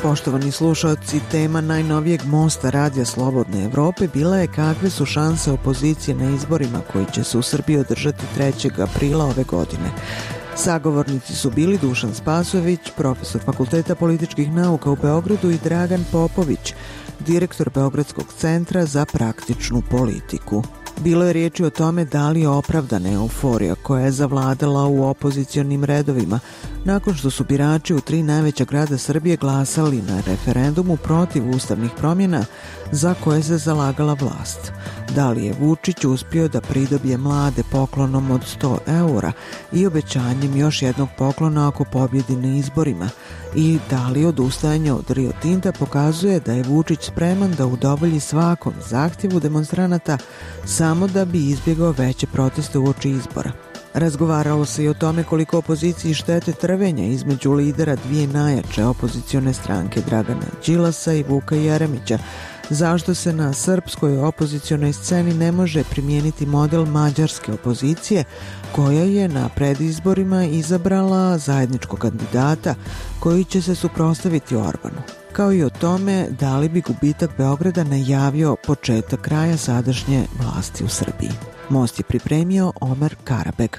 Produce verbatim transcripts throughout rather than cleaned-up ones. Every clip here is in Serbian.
Poštovani slušaoci, tema najnovijeg mosta Radija Slobodne Evrope bila je kakve su šanse opozicije na izborima koji će se u Srbiji održati trećeg aprila ove godine. Sagovornici su bili Dušan Spasojević, profesor Fakulteta političkih nauka u Beogradu, i Dragan Popović, direktor Beogradskog centra za praktičnu politiku. Bilo je riječi o tome da li je opravdana euforija koja je zavladala u opozicionim redovima nakon što su birači u tri najveća grada Srbije glasali na referendumu protiv ustavnih promjena za koje se zalagala vlast. Da li je Vučić uspio da pridobije mlade poklonom od sto eura i obećanjem još jednog poklona ako pobjedi na izborima, i da li odustajanje od Rio Tinta pokazuje da je Vučić spreman da udovolji svakom zahtjevu demonstranata samo da bi izbjegao veće proteste uoči izbora. Razgovaralo se i o tome koliko opoziciji štete trvenja između lidera dvije najjače opozicione stranke, Dragana Đilasa i Vuka Jeremića, zašto se na srpskoj opozicionoj sceni ne može primijeniti model mađarske opozicije koja je na predizborima izabrala zajedničkog kandidata koji će se suprotstaviti Orbanu, kao i o tome da li bi gubitak Beograda najavio početak kraja sadašnje vlasti u Srbiji. Most je pripremio Omer Karabeg.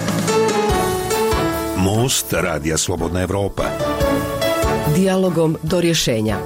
Most Radija Slobodna Evropa. Dijalogom do rješenja.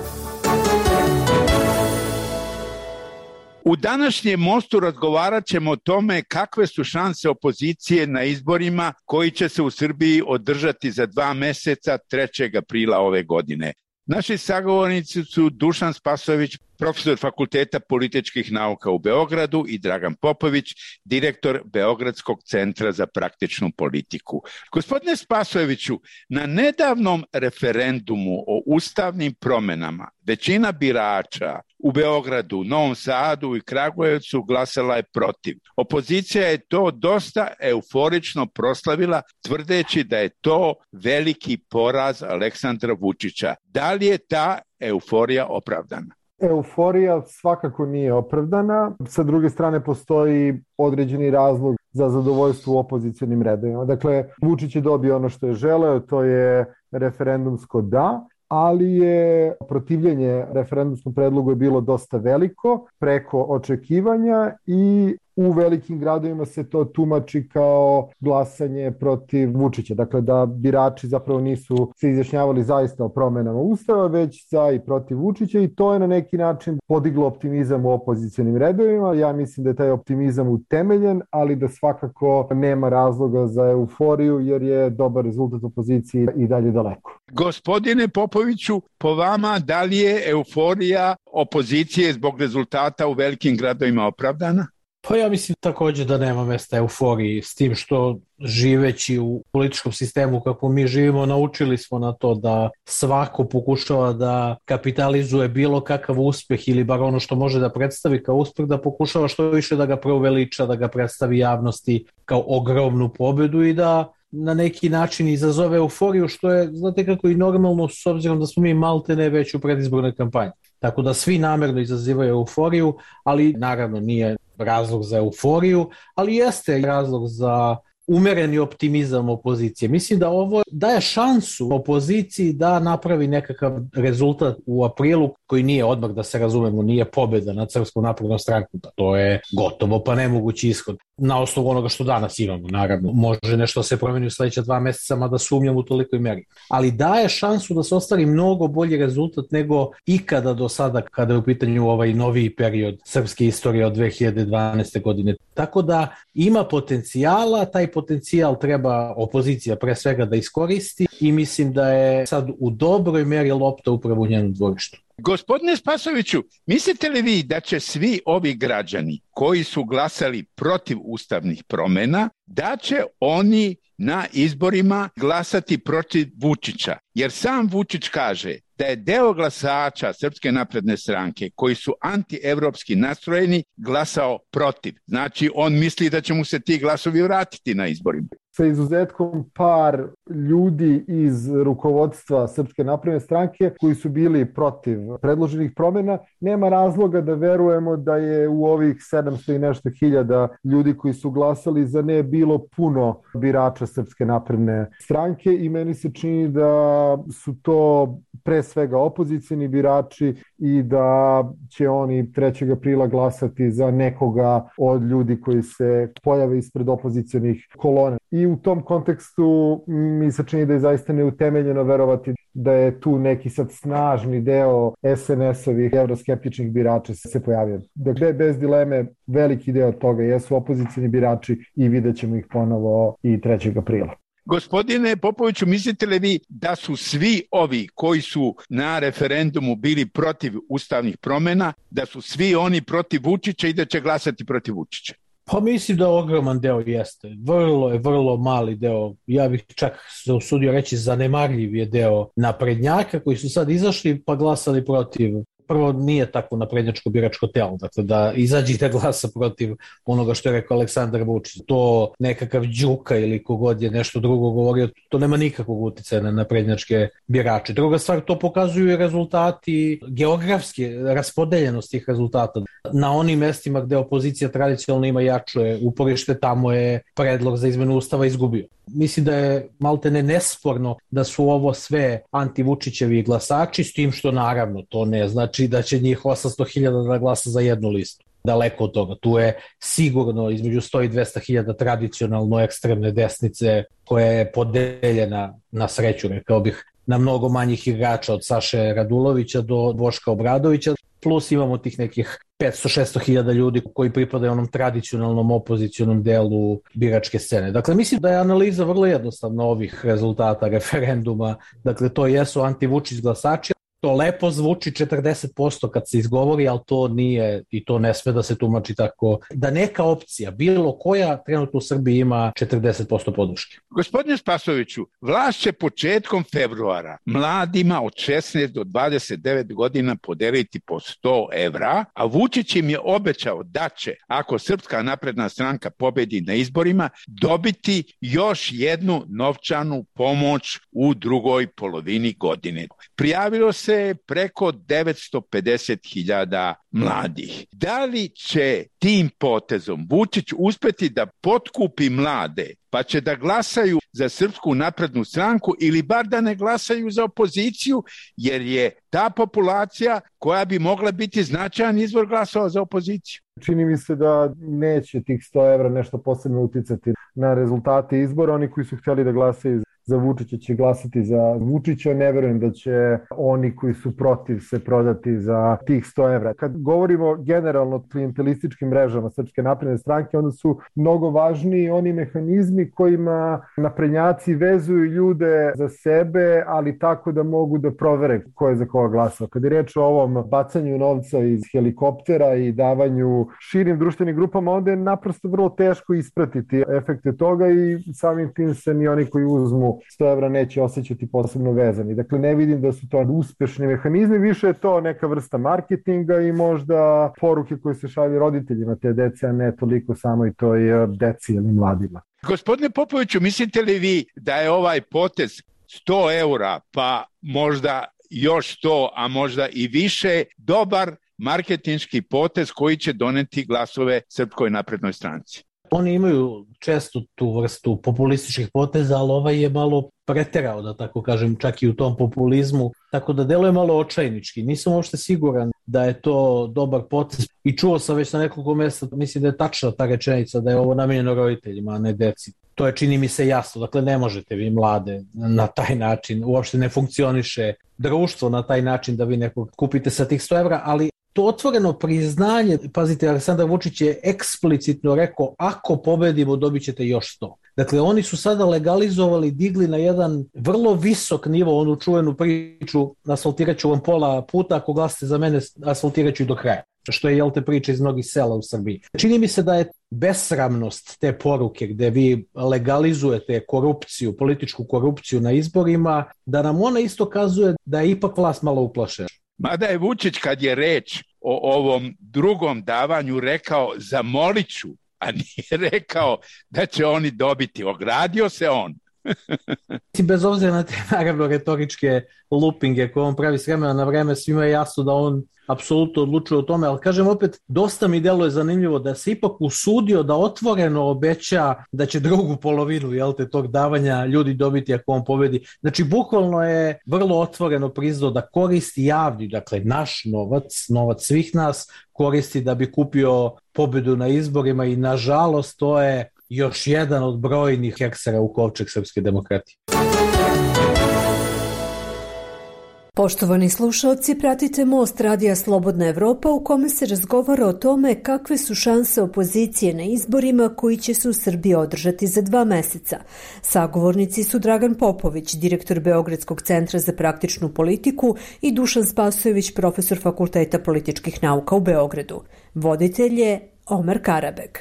U današnjem mostu razgovarat ćemo o tome kakve su šanse opozicije na izborima koji će se u Srbiji održati za dva mjeseca trećeg aprila ove godine. Naši sagovornici su Dušan Spasojević, profesor Fakulteta političkih nauka u Beogradu, i Dragan Popović, direktor Beogradskog centra za praktičnu politiku. Gospodine Spasojeviću, na nedavnom referendumu o ustavnim promjenama većina birača u Beogradu, Novom Sadu i Kragujevcu glasala je protiv. Opozicija je to dosta euforično proslavila, tvrdeći da je to veliki poraz Aleksandra Vučića. Da li je ta euforija opravdana? Euforija svakako nije opravdana. Sa druge strane postoji određeni razlog za zadovoljstvo u opozicionim redovima. Dakle, Vučić je dobio ono što je želeo, to je referendumsko da, ali je protivljenje referendumskom predlogu je bilo dosta veliko, preko očekivanja, i u velikim gradovima se to tumači kao glasanje protiv Vučića. Dakle, da birači zapravo nisu se izjašnjavali zaista o promjenama Ustava, već za i protiv Vučića, i to je na neki način podiglo optimizam u opozicionim redovima. Ja mislim da je taj optimizam utemeljen, ali da svakako nema razloga za euforiju, jer je dobar rezultat opozicije i dalje daleko. Gospodine Popoviću, po vama, da li je euforija opozicije zbog rezultata u velikim gradovima opravdana? Pa ja mislim također da nema mjesta euforiji, s tim što živeći u političkom sistemu kako mi živimo, naučili smo na to da svako pokušava da kapitalizuje bilo kakav uspjeh, ili bar ono što može da predstavi kao uspjeh, da pokušava što više da ga preuveliča, da ga predstavi javnosti kao ogromnu pobjedu i da na neki način izazove euforiju, što je, znate kako, i normalno, s obzirom da smo mi maltene već u predizbornoj kampanji. Tako da svi namjerno izazivaju euforiju, ali naravno nije razlog za euforiju, ali jeste razlog za umereni optimizam opozicije. Mislim da ovo daje šansu opoziciji da napravi nekakav rezultat u aprilu, koji nije, odmah da se razumemo, nije pobjeda nad Srpskom naprednom strankom. To je gotovo pa nemogući ishod. Na osnovu onoga što danas imamo, naravno. Može nešto se promeni u sljedeća dva mjeseca, mada sumnjam u tolikoj meri. Ali daje šansu da se ostvari mnogo bolji rezultat nego ikada do sada, kada je u pitanju ovaj noviji period srpske istorije od dve hiljade dvanaeste. godine. Tako da ima potencijala, taj potencijal treba opozicija pre svega da iskoristi, i mislim da je sad u dobroj meri lopta upravo u njenom dvorištu. Gospodine Spasojeviću, mislite li vi da će svi ovi građani koji su glasali protiv ustavnih promjena, da će oni na izborima glasati protiv Vučića? Jer sam Vučić kaže da je deo glasača Srpske napredne stranke koji su antievropski nastrojeni glasao protiv. Znači, on misli da će mu se ti glasovi vratiti na izborima. sa izuzetkom par ljudi iz rukovodstva Srpske napredne stranke koji su bili protiv predloženih promjena, nema razloga da verujemo da je u ovih sedamsto i nešto hiljada ljudi koji su glasali za ne bilo puno birača Srpske napredne stranke i meni se čini da su to pre svega opozicioni birači i da će oni trećeg aprila glasati za nekoga od ljudi koji se pojave ispred opozicionih kolona. I u tom kontekstu mi se čini da je zaista neutemeljeno verovati da je tu neki sad snažni deo es en es-ovih evroskeptičnih birača se pojavio. Dakle, bez dileme, veliki deo toga jesu opozicioni birači i vidjet ćemo ih ponovo i trećeg aprila. Gospodine Popoviću, mislite li vi da su svi ovi koji su na referendumu bili protiv ustavnih promjena, da su svi oni protiv Vučića i da će glasati protiv Vučića? Pa mislim da ogroman deo jeste. Vrlo je, vrlo mali deo. Ja bih čak se usudio reći zanemarljiv je deo naprednjaka koji su sad izašli pa glasali protiv. Prvo, nije takvo naprednjačko biračko telo, dakle da izađite glasa protiv onoga što je rekao Aleksandar Vučić. To nekakav Đuka ili kogod je nešto drugo govorio, to nema nikakvog uticaja na naprednjačke birače. Druga stvar, to pokazuju i rezultati geografske raspodeljenosti tih rezultata. Na onim mestima gde opozicija tradicionalno ima jače uporište, tamo je predlog za izmenu ustava izgubio. Mislim da je maltene nesporno da su ovo sve anti-Vučićevi glasači, s tim što naravno to ne znači da će njih osamsto hiljada da glasa za jednu listu. Daleko od toga. Tu je sigurno između sto i dvesta hiljada tradicionalno ekstremne desnice koja je podeljena na sreću, rekao bih, na mnogo manjih igrača od Saše Radulovića do Boška Obradovića, plus imamo tih nekih petsto do šesto hiljada ljudi koji pripadaju onom tradicionalnom opozicionom delu biračke scene. Dakle, mislim da je analiza vrlo jednostavna ovih rezultata referenduma. Dakle, to jesu anti-Vučić glasači. To lepo zvuči četrdeset posto kad se izgovori, ali to nije i to ne sme da se tumači tako. Da neka opcija, bilo koja, trenutno u Srbiji ima četrdeset posto podrške. Gospodine Spasoviću, vlast će početkom februara mladima od šesnaest do dvadeset devet godina podeliti po sto evra, a Vučić im je obećao da će, ako Srpska napredna stranka pobedi na izborima, dobiti još jednu novčanu pomoć u drugoj polovini godine. Prijavilo se preko devetsto pedeset hiljada mladih. Da li će tim potezom Vučić uspeti da potkupi mlade, pa će da glasaju za Srpsku naprednu stranku ili bar da ne glasaju za opoziciju, jer je ta populacija koja bi mogla biti značajan izvor glasova za opoziciju? Čini mi se da neće tih sto evra nešto posebno uticati na rezultate izbora. Oni koji su htjeli da glasaju za Vučića će glasati za Vučića. Ne verujem da će oni koji su protiv se prodati za tih sto evra. Kad govorimo generalno o klijentelističkim mrežama Srpske napredne stranke, onda su mnogo važniji oni mehanizmi kojima naprednjaci vezuju ljude za sebe, ali tako da mogu da provere ko je za koga glasao. Kad je reč o ovom bacanju novca iz helikoptera i davanju širim društvenim grupama, onda je naprosto vrlo teško ispratiti efekte toga i samim tim se ni oni koji uzmu sto evra neće osjećati posebno vezani. Dakle, ne vidim da su to uspešni mehanizmi, više je to neka vrsta marketinga i možda poruke koje se šalju roditeljima te dece, a ne toliko samo i toj deci ili mladima. Gospodine Popoviću, mislite li vi da je ovaj potez sto eura, pa možda još sto, a možda i više, dobar marketinški potez koji će doneti glasove Srpskoj naprednoj stranci? Oni imaju često tu vrstu populističkih poteza, ali ovaj je malo preterao, da tako kažem, čak i u tom populizmu, tako da deluje malo očajnički. Nisam uopšte siguran da je to dobar potez i čuo sam već na nekoliko mjesta, mislim da je tačna ta rečenica da je ovo namijenjeno roditeljima, a ne deci. To je, čini mi se, jasno. Dakle, ne možete vi mlade na taj način, uopšte ne funkcioniše društvo na taj način da vi nekog kupite sa tih sto evra, ali to otvoreno priznanje, pazite, Aleksandar Vučić je eksplicitno rekao, ako pobedimo dobit ćete još sto. Dakle, oni su sada legalizovali, digli na jedan vrlo visok nivo onu čuvenu priču, asfaltirat ću vam pola puta, ako glasite za mene, asfaltirat ću i do kraja. Što je, jel te, priča iz mnogih sela u Srbiji. Čini mi se da je besramnost te poruke gde vi legalizujete korupciju, političku korupciju na izborima, da nam ona isto kazuje da je ipak vlast malo uplašena. Mada je Vučić, kad je reč o ovom drugom davanju, rekao, zamolit ću a nije rekao da će oni dobiti. Ogradio se on. Bez obzira na te naravno retoričke lupinge koje on pravi s vremena na vreme, svima je jasno da on apsolutno odlučuje o tome, ali kažem opet, dosta mi deluje zanimljivo da se ipak usudio da otvoreno obeća da će drugu polovinu, jel te, tog davanja ljudi dobiti ako on pobedi. Znači, bukvalno je vrlo otvoreno priznao da koristi javni, dakle, naš novac, novac svih nas, koristi da bi kupio pobedu na izborima i nažalost to je još jedan od brojnih heksera u kovčeg srpske demokratije. Poštovani slušalci, pratite Most Radija Slobodna Evropa u kome se razgovara o tome kakve su šanse opozicije na izborima koji će se u Srbiji održati za dva meseca. Sagovornici su Dragan Popović, direktor Beogradskog centra za praktičnu politiku, i Dušan Spasojević, profesor Fakulteta političkih nauka u Beogradu. Voditelj je Omer Karabeg.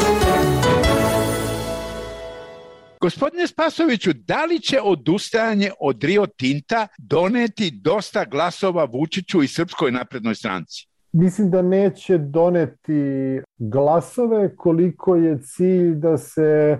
Gospodine Spasoviću, da li će odustajanje od Rio Tinta doneti dosta glasova Vučiću i Srpskoj naprednoj stranci? Mislim da neće doneti glasove koliko je cilj da se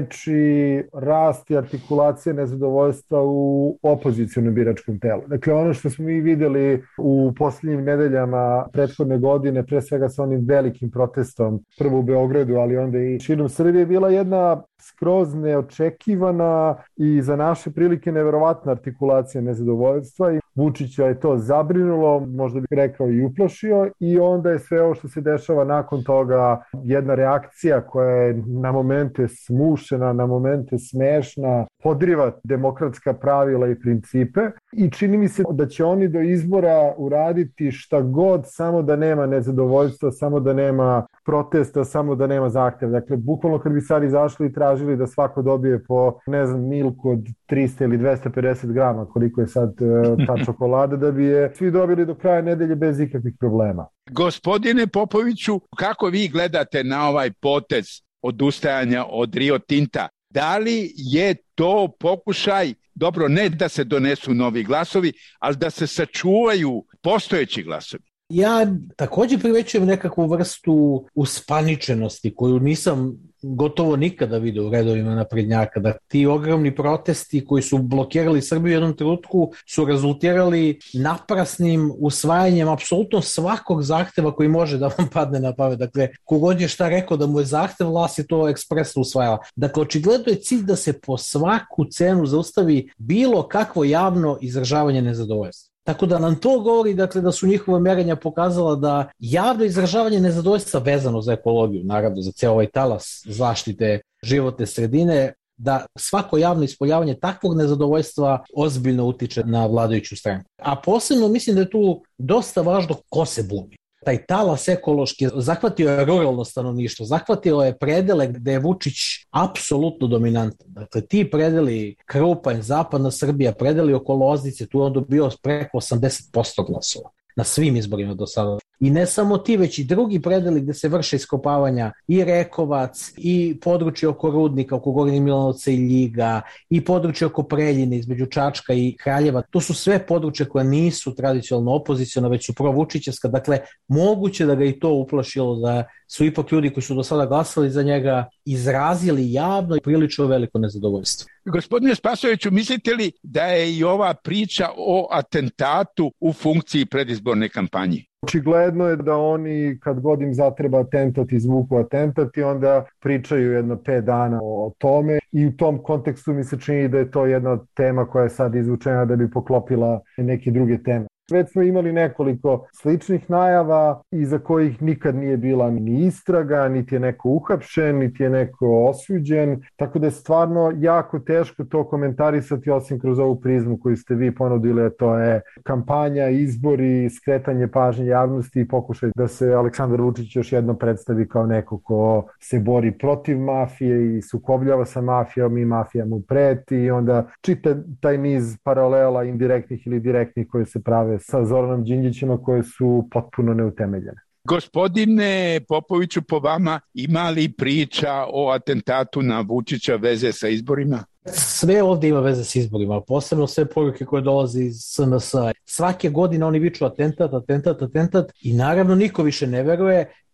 spreči rast i artikulacija nezadovoljstva u opozicionom biračkom telu. Dakle, ono što smo mi videli u posljednjim nedeljama prethodne godine, pre svega sa onim velikim protestom, prvo u Beogradu, ali onda i širom Srbije, bila jedna skroz neočekivana i za naše prilike neverovatna artikulacija nezadovoljstva i Vučića je to zabrinulo, možda bih rekao i uplašio, i onda je sve ovo što se dešava nakon toga jedna reakcija koja je na momente smušena, na momente smešna, podriva demokratska pravila i principe i čini mi se da će oni do izbora uraditi šta god, samo da nema nezadovoljstva, samo da nema protesta, samo da nema zahteva. Dakle, bukvalno kad bi sad izašli i tražili da svako dobije po, ne znam, milku od trista ili dvesta pedeset grama, koliko je sad uh, ta čokolada, da bi je svi dobili do kraja nedelje bez ikakvih problema. Gospodine Popoviću, kako vi gledate na ovaj potez odustajanja od Rio Tinta? Da li je to pokušaj, dobro, ne da se donesu novi glasovi, ali da se sačuvaju postojeći glasovi? Ja također primećujem nekakvu vrstu uspaničenosti koju nisam gotovo nikada vidio u redovima naprednjaka, da ti ogromni protesti koji su blokirali Srbiju u jednom trenutku su rezultirali naprasnim usvajanjem apsolutno svakog zahteva koji može da vam padne na pamet. Dakle, kogod je šta rekao da mu je zahtev, vlast je to ekspresno usvajala. Dakle, očigledno je cilj da se po svaku cenu zaustavi bilo kakvo javno izražavanje nezadovoljstva. Tako da nam to govori, dakle, da su njihova merenja pokazala da javno izražavanje nezadovoljstva vezano za ekologiju, naravno za ceo ovaj talas zaštite životne sredine, da svako javno ispoljavanje takvog nezadovoljstva ozbiljno utiče na vladajuću stranku. A posebno mislim da je tu dosta važno ko se buni. Taj talas ekološki zahvatio je ruralno stanovništvo, zahvatio je predele gde je Vučić apsolutno dominantan. Dakle, ti predeli Krupanj, zapadna Srbija, predeli oko Loznice, tu je on dobio preko osamdeset posto glasova na svim izborima do sada. I ne samo ti, već i drugi predeli gde se vrše iskopavanja, i Rekovac, i područje oko Rudnika, oko Gornjeg Milanovca i Ljiga, i područje oko Preljine između Čačka i Kraljeva. To su sve područje koje nisu tradicionalno opoziciona, već su provučićevska. Dakle, moguće da ga i to uplašilo, da su ipak ljudi koji su do sada glasali za njega izrazili javno i prilično veliko nezadovoljstvo. Gospodine Spasojeviću, mislite li da je i ova priča o atentatu u funkciji predizborne kampanje? Očigledno je da oni kad god im zatreba atentat izvuku atentat i onda pričaju jedno pet dana o tome i u tom kontekstu mi se čini da je to jedna tema koja je sad izvučena da bi poklopila neke druge teme. Već smo imali nekoliko sličnih najava iza kojih nikad nije bila ni istraga, niti je neko uhapšen, niti je neko osuđen, tako da je stvarno jako teško to komentarisati osim kroz ovu prizmu koju ste vi ponudili, a to je kampanja, izbori, skretanje pažnje javnosti i pokušaj da se Aleksandar Vučić još jednom predstavi kao neko ko se bori protiv mafije i sukobljava sa mafijom i mafija mu preti i onda čita taj niz paralela indirektnih ili direktnih koje se prave sa Zoranom Đinđićima koje su potpuno neutemeljene. Gospodine Popoviću, po vama ima li priča o atentatu na Vučića veze sa izborima? Sve ovdje ima veze s izborima, posebno sve poruke koje dolaze iz S N S. Svake godine oni viču atentat, atentat, atentat i naravno niko više ne veruje.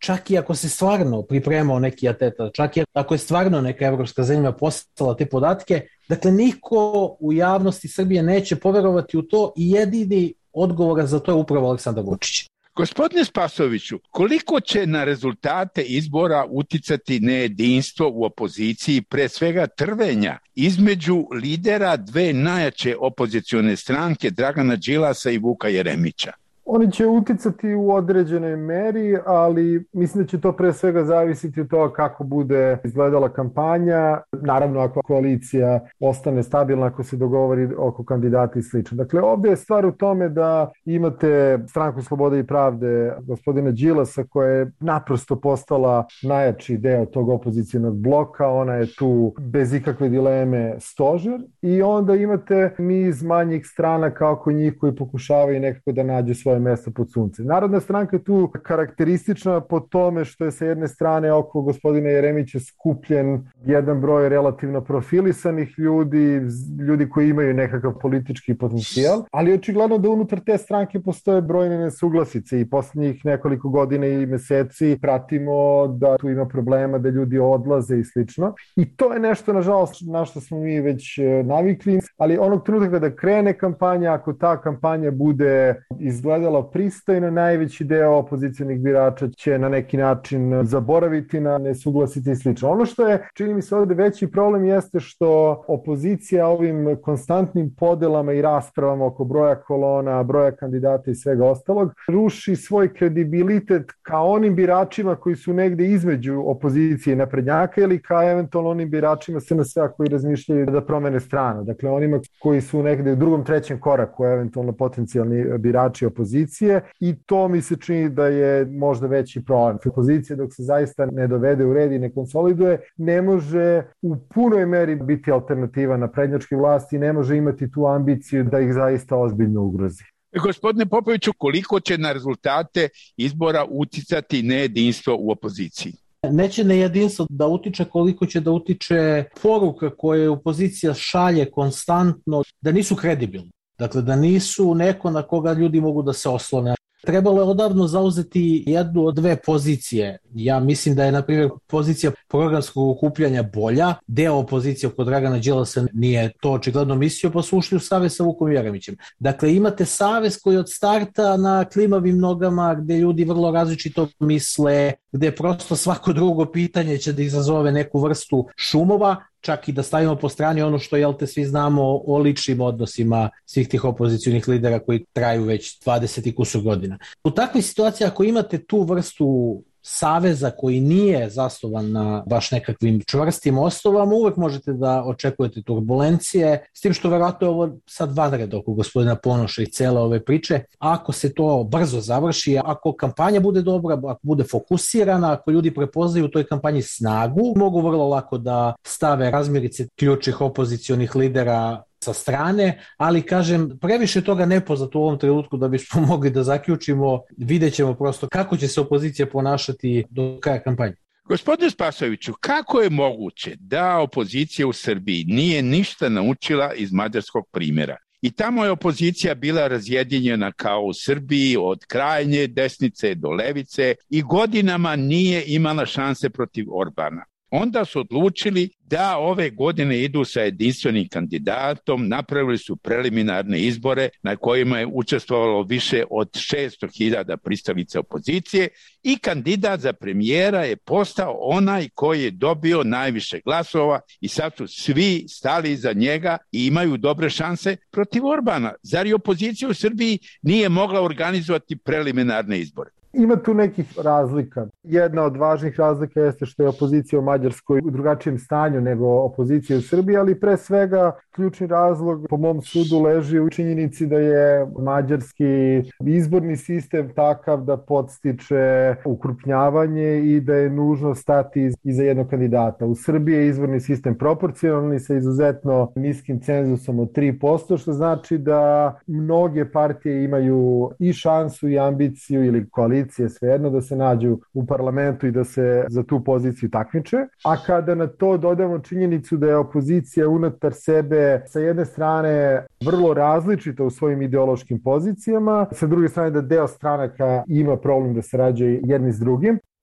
čak i ako se stvarno pripremao neki atenta, čak i ako je stvarno neka evropska zemlja poslala te podatke, dakle niko u javnosti Srbije neće poverovati u to i jedini odgovor za to je upravo Aleksandar Vučić. Gospodine Spasoviću, koliko će na rezultate izbora uticati nejedinstvo u opoziciji, pre svega trvenja između lidera dve najjače opozicione stranke, Dragana Đilasa i Vuka Jeremića? Oni će uticati u određenoj meri, ali mislim da će to pre svega zavisiti od toga kako bude izgledala kampanja. Naravno, ako koalicija ostane stabilna, ako se dogovori oko kandidata i slično. Dakle, ovdje je stvar u tome da imate Stranku slobode i pravde gospodina Đilasa, koja je naprosto postala najjači deo tog opozicionog bloka. Ona je tu bez ikakve dileme stožer. I onda imate niz manjih stranaka oko njih koji pokušavaju nekako da nađu svoje mesto pod suncem. Narodna stranka je tu karakteristična po tome što je sa jedne strane oko gospodina Jeremića skupljen jedan broj relativno profilisanih ljudi, ljudi koji imaju nekakav politički potencijal, ali očigledno da unutar te stranke postoje brojne nesuglasice i poslednjih nekoliko godina i meseci pratimo da tu ima problema, da ljudi odlaze i slično. I to je nešto, nažalost, na što smo mi već navikli, ali onog trenutka kada krene kampanja, ako ta kampanja bude izgledala pristojno, najveći deo opozicionih birača će na neki način zaboraviti na nesuglasice i slično. Ono što je, čini mi se ovdje veći problem jeste što opozicija ovim konstantnim podelama i raspravama oko broja kolona, broja kandidata i svega ostalog ruši svoj kredibilitet ka onim biračima koji su negde između opozicije i naprednjaka ili ka eventualno onim biračima S N S-a koji razmišljaju da promene stranu. Dakle, onima koji su negde u drugom, trećem koraku, eventualno potencijalni birači opozicije. I to mi se čini da je možda veći problem. Opozicija dok se zaista ne dovede u red i ne konsoliduje, ne može u punoj meri biti alternativa na prednjačkoj vlasti i ne može imati tu ambiciju da ih zaista ozbiljno ugrozi. Gospodine Popoviću, koliko će na rezultate izbora uticati nejedinstvo u opoziciji? Neće nejedinstvo da utiče koliko će da utiče poruka koje opozicija šalje konstantno, da nisu kredibilni. Dakle, da nisu neko na koga ljudi mogu da se oslone. Trebalo je odavno zauzeti jednu od dve pozicije. Ja mislim da je, na primjer, pozicija programskog okupljanja bolja. Deo opozicije oko Dragana Đilasa nije to očigledno mislio, pa su ušli u savez sa Vukom Jeremićem. Dakle, imate savez koji od starta na klimavim nogama, gde ljudi vrlo različito misle, gde prosto svako drugo pitanje će da izazove neku vrstu šumova, čak i da stavimo po strani ono što, jel te, svi znamo o ličnim odnosima svih tih opozicionih lidera koji traju već dvadeset i kusur godina. U takvoj situaciji, ako imate tu vrstu saveza koji nije zasnovan na baš nekakvim čvrstim osnovama, uvek možete da očekujete turbulencije, s tim što verovatno je ovo sad vanred oko gospodina Ponoša i cele ove priče. Ako se to brzo završi, ako kampanja bude dobra, ako bude fokusirana, ako ljudi prepoznaju u toj kampanji snagu, mogu vrlo lako da stave razmirice ključnih opozicionih lidera sa strane, ali kažem, previše toga nepoznato u ovom trenutku da bismo mogli da zaključimo. Vidjet ćemo prosto kako će se opozicija ponašati do kraja kampanje. Gospodine Spasoviću, kako je moguće da opozicija u Srbiji nije ništa naučila iz mađarskog primjera? I tamo je opozicija bila razjedinjena kao u Srbiji, od krajnje desnice do levice, i godinama nije imala šanse protiv Orbana. Onda su odlučili da ove godine idu sa jedinstvenim kandidatom, napravili su preliminarne izbore na kojima je učestvovalo više od šesto hiljada pristalica opozicije i kandidat za premijera je postao onaj koji je dobio najviše glasova i sad su svi stali iza njega i imaju dobre šanse protiv Orbana. Zar i opozicija u Srbiji nije mogla organizovati preliminarne izbore? Ima tu nekih razlika. Jedna od važnih razlika jeste što je opozicija u Mađarskoj u drugačijem stanju nego opozicija u Srbiji, ali pre svega ključni razlog po mom sudu leži u činjenici da je mađarski izborni sistem takav da podstiče ukrupnjavanje i da je nužno stati iza jednog kandidata. U Srbiji je izborni sistem proporcionalni sa izuzetno niskim cenzusom od tri posto, što znači da mnoge partije imaju i šansu i ambiciju ili koaliciju, svejedno, da se nađu u parlamentu i da se za tu poziciju takmiče. A kada na to dodamo činjenicu da je opozicija unutar sebe sa jedne strane vrlo različita u svojim ideološkim pozicijama, sa druge strane da deo stranaka ima problem da se rađe jedni s drugim,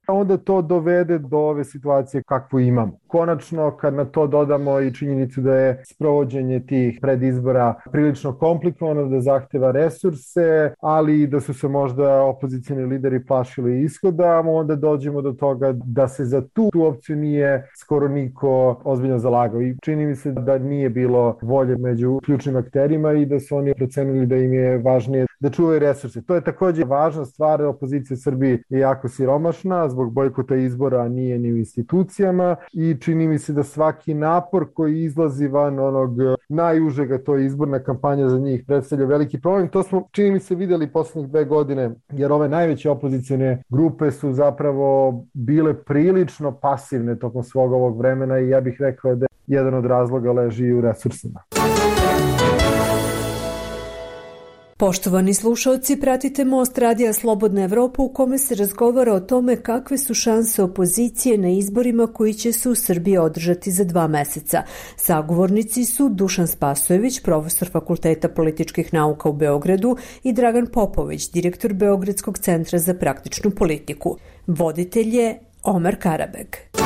a onda to dovede do ove situacije kakvu imamo. Konačno, kad na to dodamo i činjenicu da je sprovođenje tih predizbora prilično komplikovano, da zahteva resurse, ali i da su se možda opozicioni lideri plašili ishoda, onda dođemo do toga da se za tu, tu opciju nije skoro niko ozbiljno zalagao. I čini mi se da nije bilo volje među ključnim akterima i da su oni procenili da im je važnije da čuvaju resurse. To je također važna stvar, opozicija u Srbiji je jako siromašna, zbog bojkota izbora nije ni u institucijama i čini mi se da svaki napor koji izlazi van onog najužega, to je izborna kampanja za njih, predstavlja veliki problem. To smo, čini mi se, vidjeli poslednjih dve godine, jer ove najveće opozicione grupe su zapravo bile prilično pasivne tokom svog ovog vremena i ja bih rekao da jedan od razloga leži u resursima. Poštovani slušalci, pratite Most Radija Slobodna Evropa u kome se razgovara o tome kakve su šanse opozicije na izborima koji će se u Srbiji održati za dva meseca. Sagovornici su Dušan Spasojević, profesor Fakulteta političkih nauka u Beogradu, i Dragan Popović, direktor Beogradskog centra za praktičnu politiku. Voditelj je Omer Karabeg.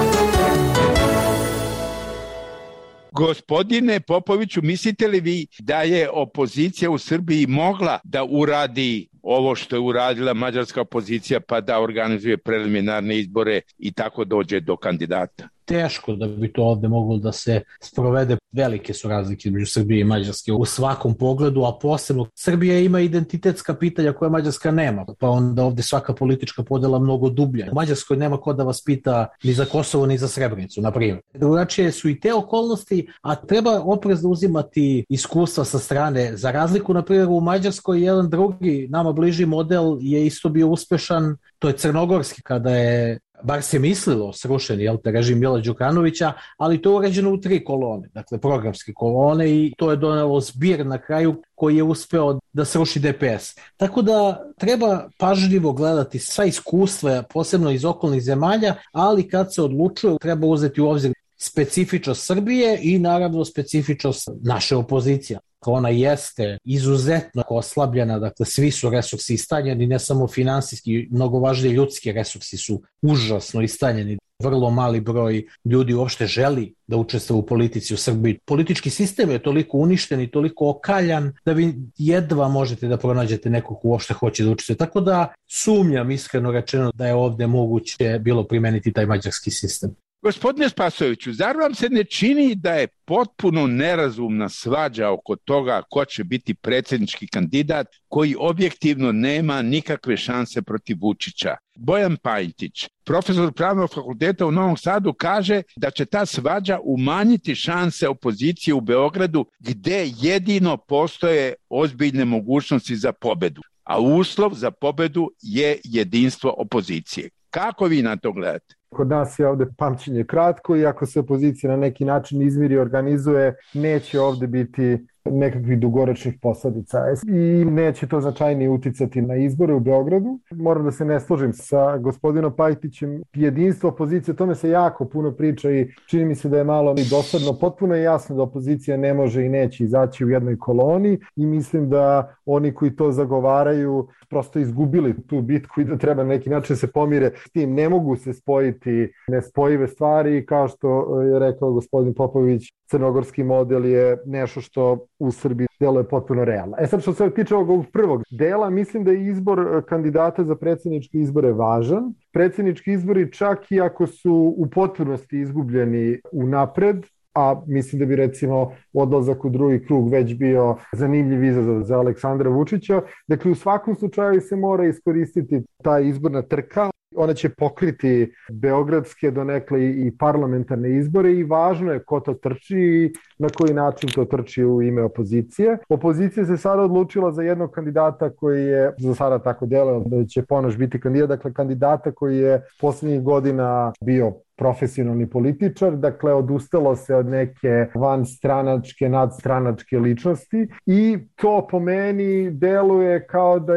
Gospodine Popoviću, mislite li vi da je opozicija u Srbiji mogla da uradi ovo što je uradila mađarska opozicija, pa da organizuje preliminarne izbore i tako dođe do kandidata? Teško da bi to ovde moglo da se sprovede. Velike su razlike među Srbije i Mađarske u svakom pogledu, a posebno Srbija ima identitetska pitanja koje Mađarska nema, pa onda ovde svaka politička podela mnogo dublja. U Mađarskoj nema ko da vas pita ni za Kosovo ni za Srebrenicu, na primjer. Drugačije su i te okolnosti, a treba oprezno uzimati iskustva sa strane. Za razliku, na primjer, u Mađarskoj jedan drugi, nama bliži model je isto bio uspešan, to je crnogorski, kada je, bar se mislilo, srušen jel te, režim Mila Đukanovića, ali to je urađeno u tri kolone, dakle programske kolone, i to je donelo zbir na kraju koji je uspeo da sruši D P S. Tako da treba pažljivo gledati sva iskustva, posebno iz okolnih zemalja, ali kad se odlučuje treba uzeti u obzir specifičnost Srbije i naravno specifičnost naše opozicije. Ona jeste izuzetno oslabljena, dakle svi su resursi istanjeni, ne samo finansijski, mnogo važnije ljudski resursi su užasno istanjeni. Vrlo mali broj ljudi uopšte želi da učestvuje u politici u Srbiji. Politički sistem je toliko uništen i toliko okaljan da vi jedva možete da pronađete nekog ko uopšte hoće da učestvuje. Tako da sumnjam, iskreno rečeno, da je ovde moguće bilo primeniti taj mađarski sistem. Gospodine Spasojeviću, zar vam se ne čini da je potpuno nerazumna svađa oko toga ko će biti predsjednički kandidat koji objektivno nema nikakve šanse protiv Vučića? Bojan Pajtić, profesor Pravnog fakulteta u Novom Sadu, kaže da će ta svađa umanjiti šanse opozicije u Beogradu, gde jedino postoje ozbiljne mogućnosti za pobedu, a uslov za pobedu je jedinstvo opozicije. Kako vi na to gledate? Kod nas je ovde pamćenje kratko i ako se opozicija na neki način izmiri i organizuje, neće ovde biti nekakvih dugoročnih posledica i neće to značajnije uticati na izbore u Beogradu. Moram da se ne složim sa gospodinom Pajtićem. Jedinstvo opozicije, o tome se jako puno priča i čini mi se da je malo i dosadno. Potpuno je jasno da opozicija ne može i neće izaći u jednoj koloni i mislim da oni koji to zagovaraju prosto izgubili tu bitku i da treba na neki način se pomire s tim. Ne mogu se spojiti nespojive stvari, kao što je rekao gospodin Popović, crnogorski model je nešto što u Srbiji delo je potpuno realno. E sad, što se tiče ovog prvog dela, mislim da je izbor kandidata za predsjedničke izbore važan. Predsjednički izbori, čak i ako su u potpunosti izgubljeni unapred, a mislim da bi recimo odlazak u drugi krug već bio zanimljiv izazov za Aleksandra Vučića. Dakle, u svakom slučaju se mora iskoristiti ta izborna trka. Ona će pokriti beogradske donekle i parlamentarne izbore i važno je ko to trči i na koji način to trči u ime opozicije. Opozicija se sada odlučila za jednog kandidata koji je za sada tako delao da će Ponoš biti kandidat, dakle kandidata koji je poslednjih godina bio profesionalni političar, dakle odustalo se od neke vanstranačke, nadstranačke ličnosti i to po meni deluje kao da je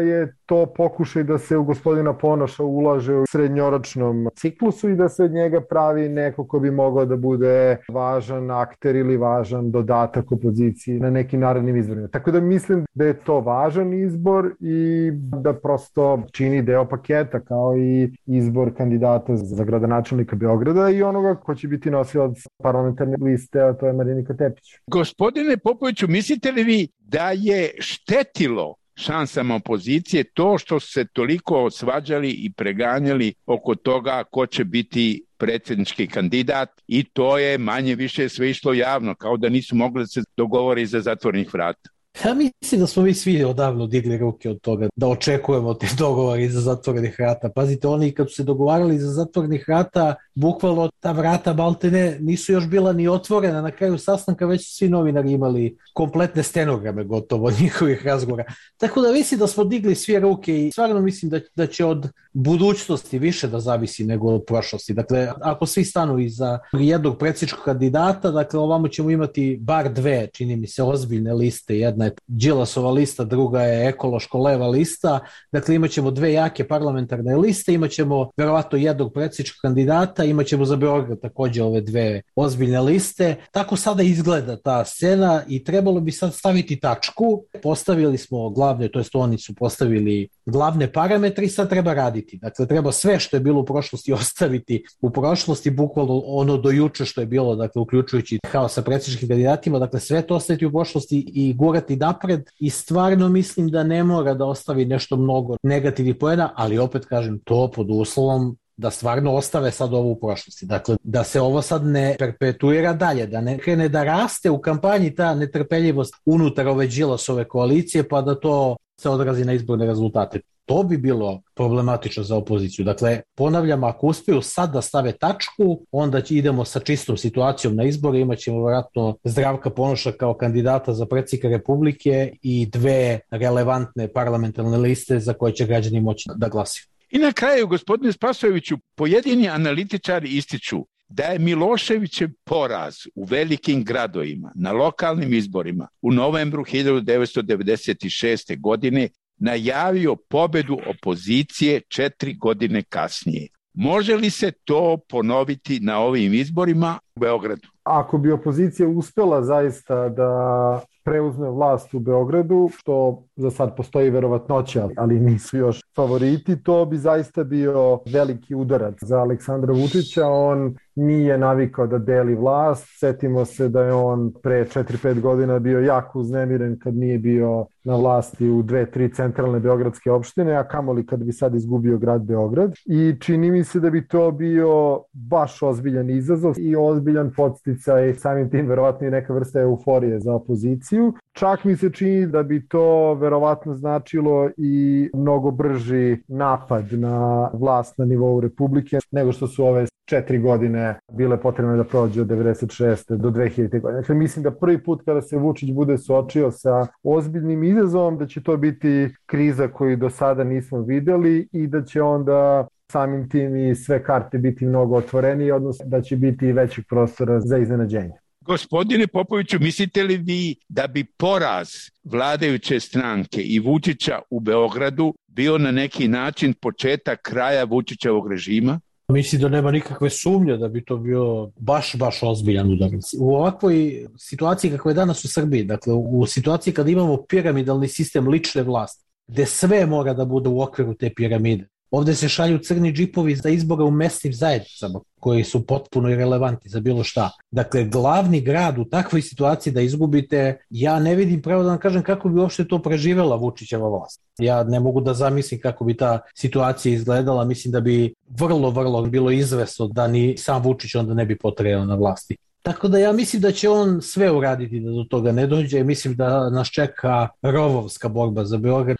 to pokušaj da se u gospodina Ponoša ulaže u srednjoročnom ciklusu i da se od njega pravi neko ko bi mogao da bude važan akter ili važan dodatak opoziciji na nekim narednim izborima. Tako da mislim da je to važan izbor i da prosto čini deo paketa kao i izbor kandidata za gradonačelnika Beograda i onoga ko će biti nosilac parlamentarne liste, a to je Marinika Tepić. Gospodine Popoviću, mislite li vi da je štetilo šansama opozicije to što su se toliko svađali i preganjali oko toga ko će biti predsjednički kandidat i to je manje više sve išlo javno, kao da nisu mogli da se dogovore iza zatvorenih vrata? Ja mislim da smo mi svi odavno digli ruke od toga, da očekujemo te dogovore iza zatvorenih vrata. Pazite, oni kad su se dogovarali iza zatvorenih vrata, bukvalno ta vrata maltene nisu još bila ni otvorena. Na kraju sastanka već su svi novinari imali kompletne stenograme gotovo od njihovih razgovora. Tako da mislim da smo digli svi ruke i stvarno mislim da, da će od budućnosti više da zavisi nego od prošlosti. Dakle, ako svi stanu iza jednog predsjedničkog kandidata, dakle, ovamo ćemo imati bar dve, čini mi se, ozbiljne liste. Jedna je Đilasova lista, druga je ekološko-leva lista. Dakle, imat ćemo dve jake parlamentarne liste, imat ćemo verovatno jednog predsjedničkog kandidata, imat ćemo za Beograd također ove dve ozbiljne liste. Tako sada izgleda ta scena i trebalo bi sad staviti tačku. Postavili smo glavne, to jest oni su postavili glavne parametre i sad treba raditi. Dakle, treba sve što je bilo u prošlosti ostaviti u prošlosti, bukvalno ono do juče što je bilo, dakle, uključujući haos sa predsjedničkim kandidatima, dakle, sve to ostaviti u prošlosti i gurati napred i stvarno mislim da ne mora da ostavi nešto mnogo negativnih poena, ali opet kažem, to pod uslovom da stvarno ostave sad ovo u prošlosti. Dakle, da se ovo sad ne perpetuira dalje, da ne krene da raste u kampanji ta netrpeljivost unutar ove Đilasove koalicije, pa da to se odrazi na izborne rezultate. To bi bilo problematično za opoziciju. Dakle, ponavljam, ako uspiju sad da stave tačku, onda idemo sa čistom situacijom na izbore, imat ćemo vjerojatno Zdravka Ponoša kao kandidata za predsjednika Republike i dve relevantne parlamentarne liste za koje će građani moći da glasaju. I na kraju, gospodine Spasojeviću, pojedini analitičari ističu da je Miloševićev poraz u velikim gradovima na lokalnim izborima u novembru hiljadu devetsto devedeset šeste. godine najavio pobedu opozicije četiri godine kasnije. Može li se to ponoviti na ovim izborima u Beogradu? Ako bi opozicija uspela zaista da preuzme vlast u Beogradu, što za sad postoji verovatnoća, ali nisu još favoriti, to bi zaista bio veliki udarac za Aleksandra Vučića. On nije navikao da deli vlast. Setimo se da je on pre četiri pet godina bio jako uznemiren kad nije bio na vlasti u dve, tri centralne beogradske opštine, a kamoli kad bi sad izgubio grad Beograd. I čini mi se da bi to bio baš ozbiljan izazov i ozbiljan podsticaj, samim tim verovatno i neka vrsta euforije za opoziciju. Čak mi se čini da bi to verovatno značilo i mnogo brži napad na vlast na nivou Republike nego što su ove četiri godine bile potrebne da prođe od devedeset šeste do dve hiljadite. godine. Dakle, mislim da prvi put kada se Vučić bude suočio sa ozbiljnim izazovom, da će to biti kriza koju do sada nismo videli i da će onda samim tim i sve karte biti mnogo otvorenije, odnosno da će biti većeg prostora za iznenađenje. Gospodine Popoviću, mislite li vi da bi poraz vladajuće stranke i Vučića u Beogradu bio na neki način početak kraja Vučićevog režima? Mislim da nema nikakve sumnje da bi to bio baš, baš ozbiljan udarac. U ovakvoj situaciji kakva je danas u Srbiji, dakle u situaciji kada imamo piramidalni sistem lične vlasti, gde sve mora da bude u okviru te piramide. Ovde se šalju crni džipovi za izbore u mesnim zajednicama koji su potpuno irelevantni za bilo šta. Dakle, glavni grad u takvoj situaciji da izgubite, ja ne vidim, pravo da vam kažem, kako bi uopšte to preživela Vučićeva vlast. Ja ne mogu da zamislim kako bi ta situacija izgledala. Mislim da bi vrlo, vrlo bilo izvesno da ni sam Vučić onda ne bi potrajao na vlasti. Tako da ja mislim da će on sve uraditi da do toga ne dođe. Mislim da nas čeka rovovska borba za Beograd.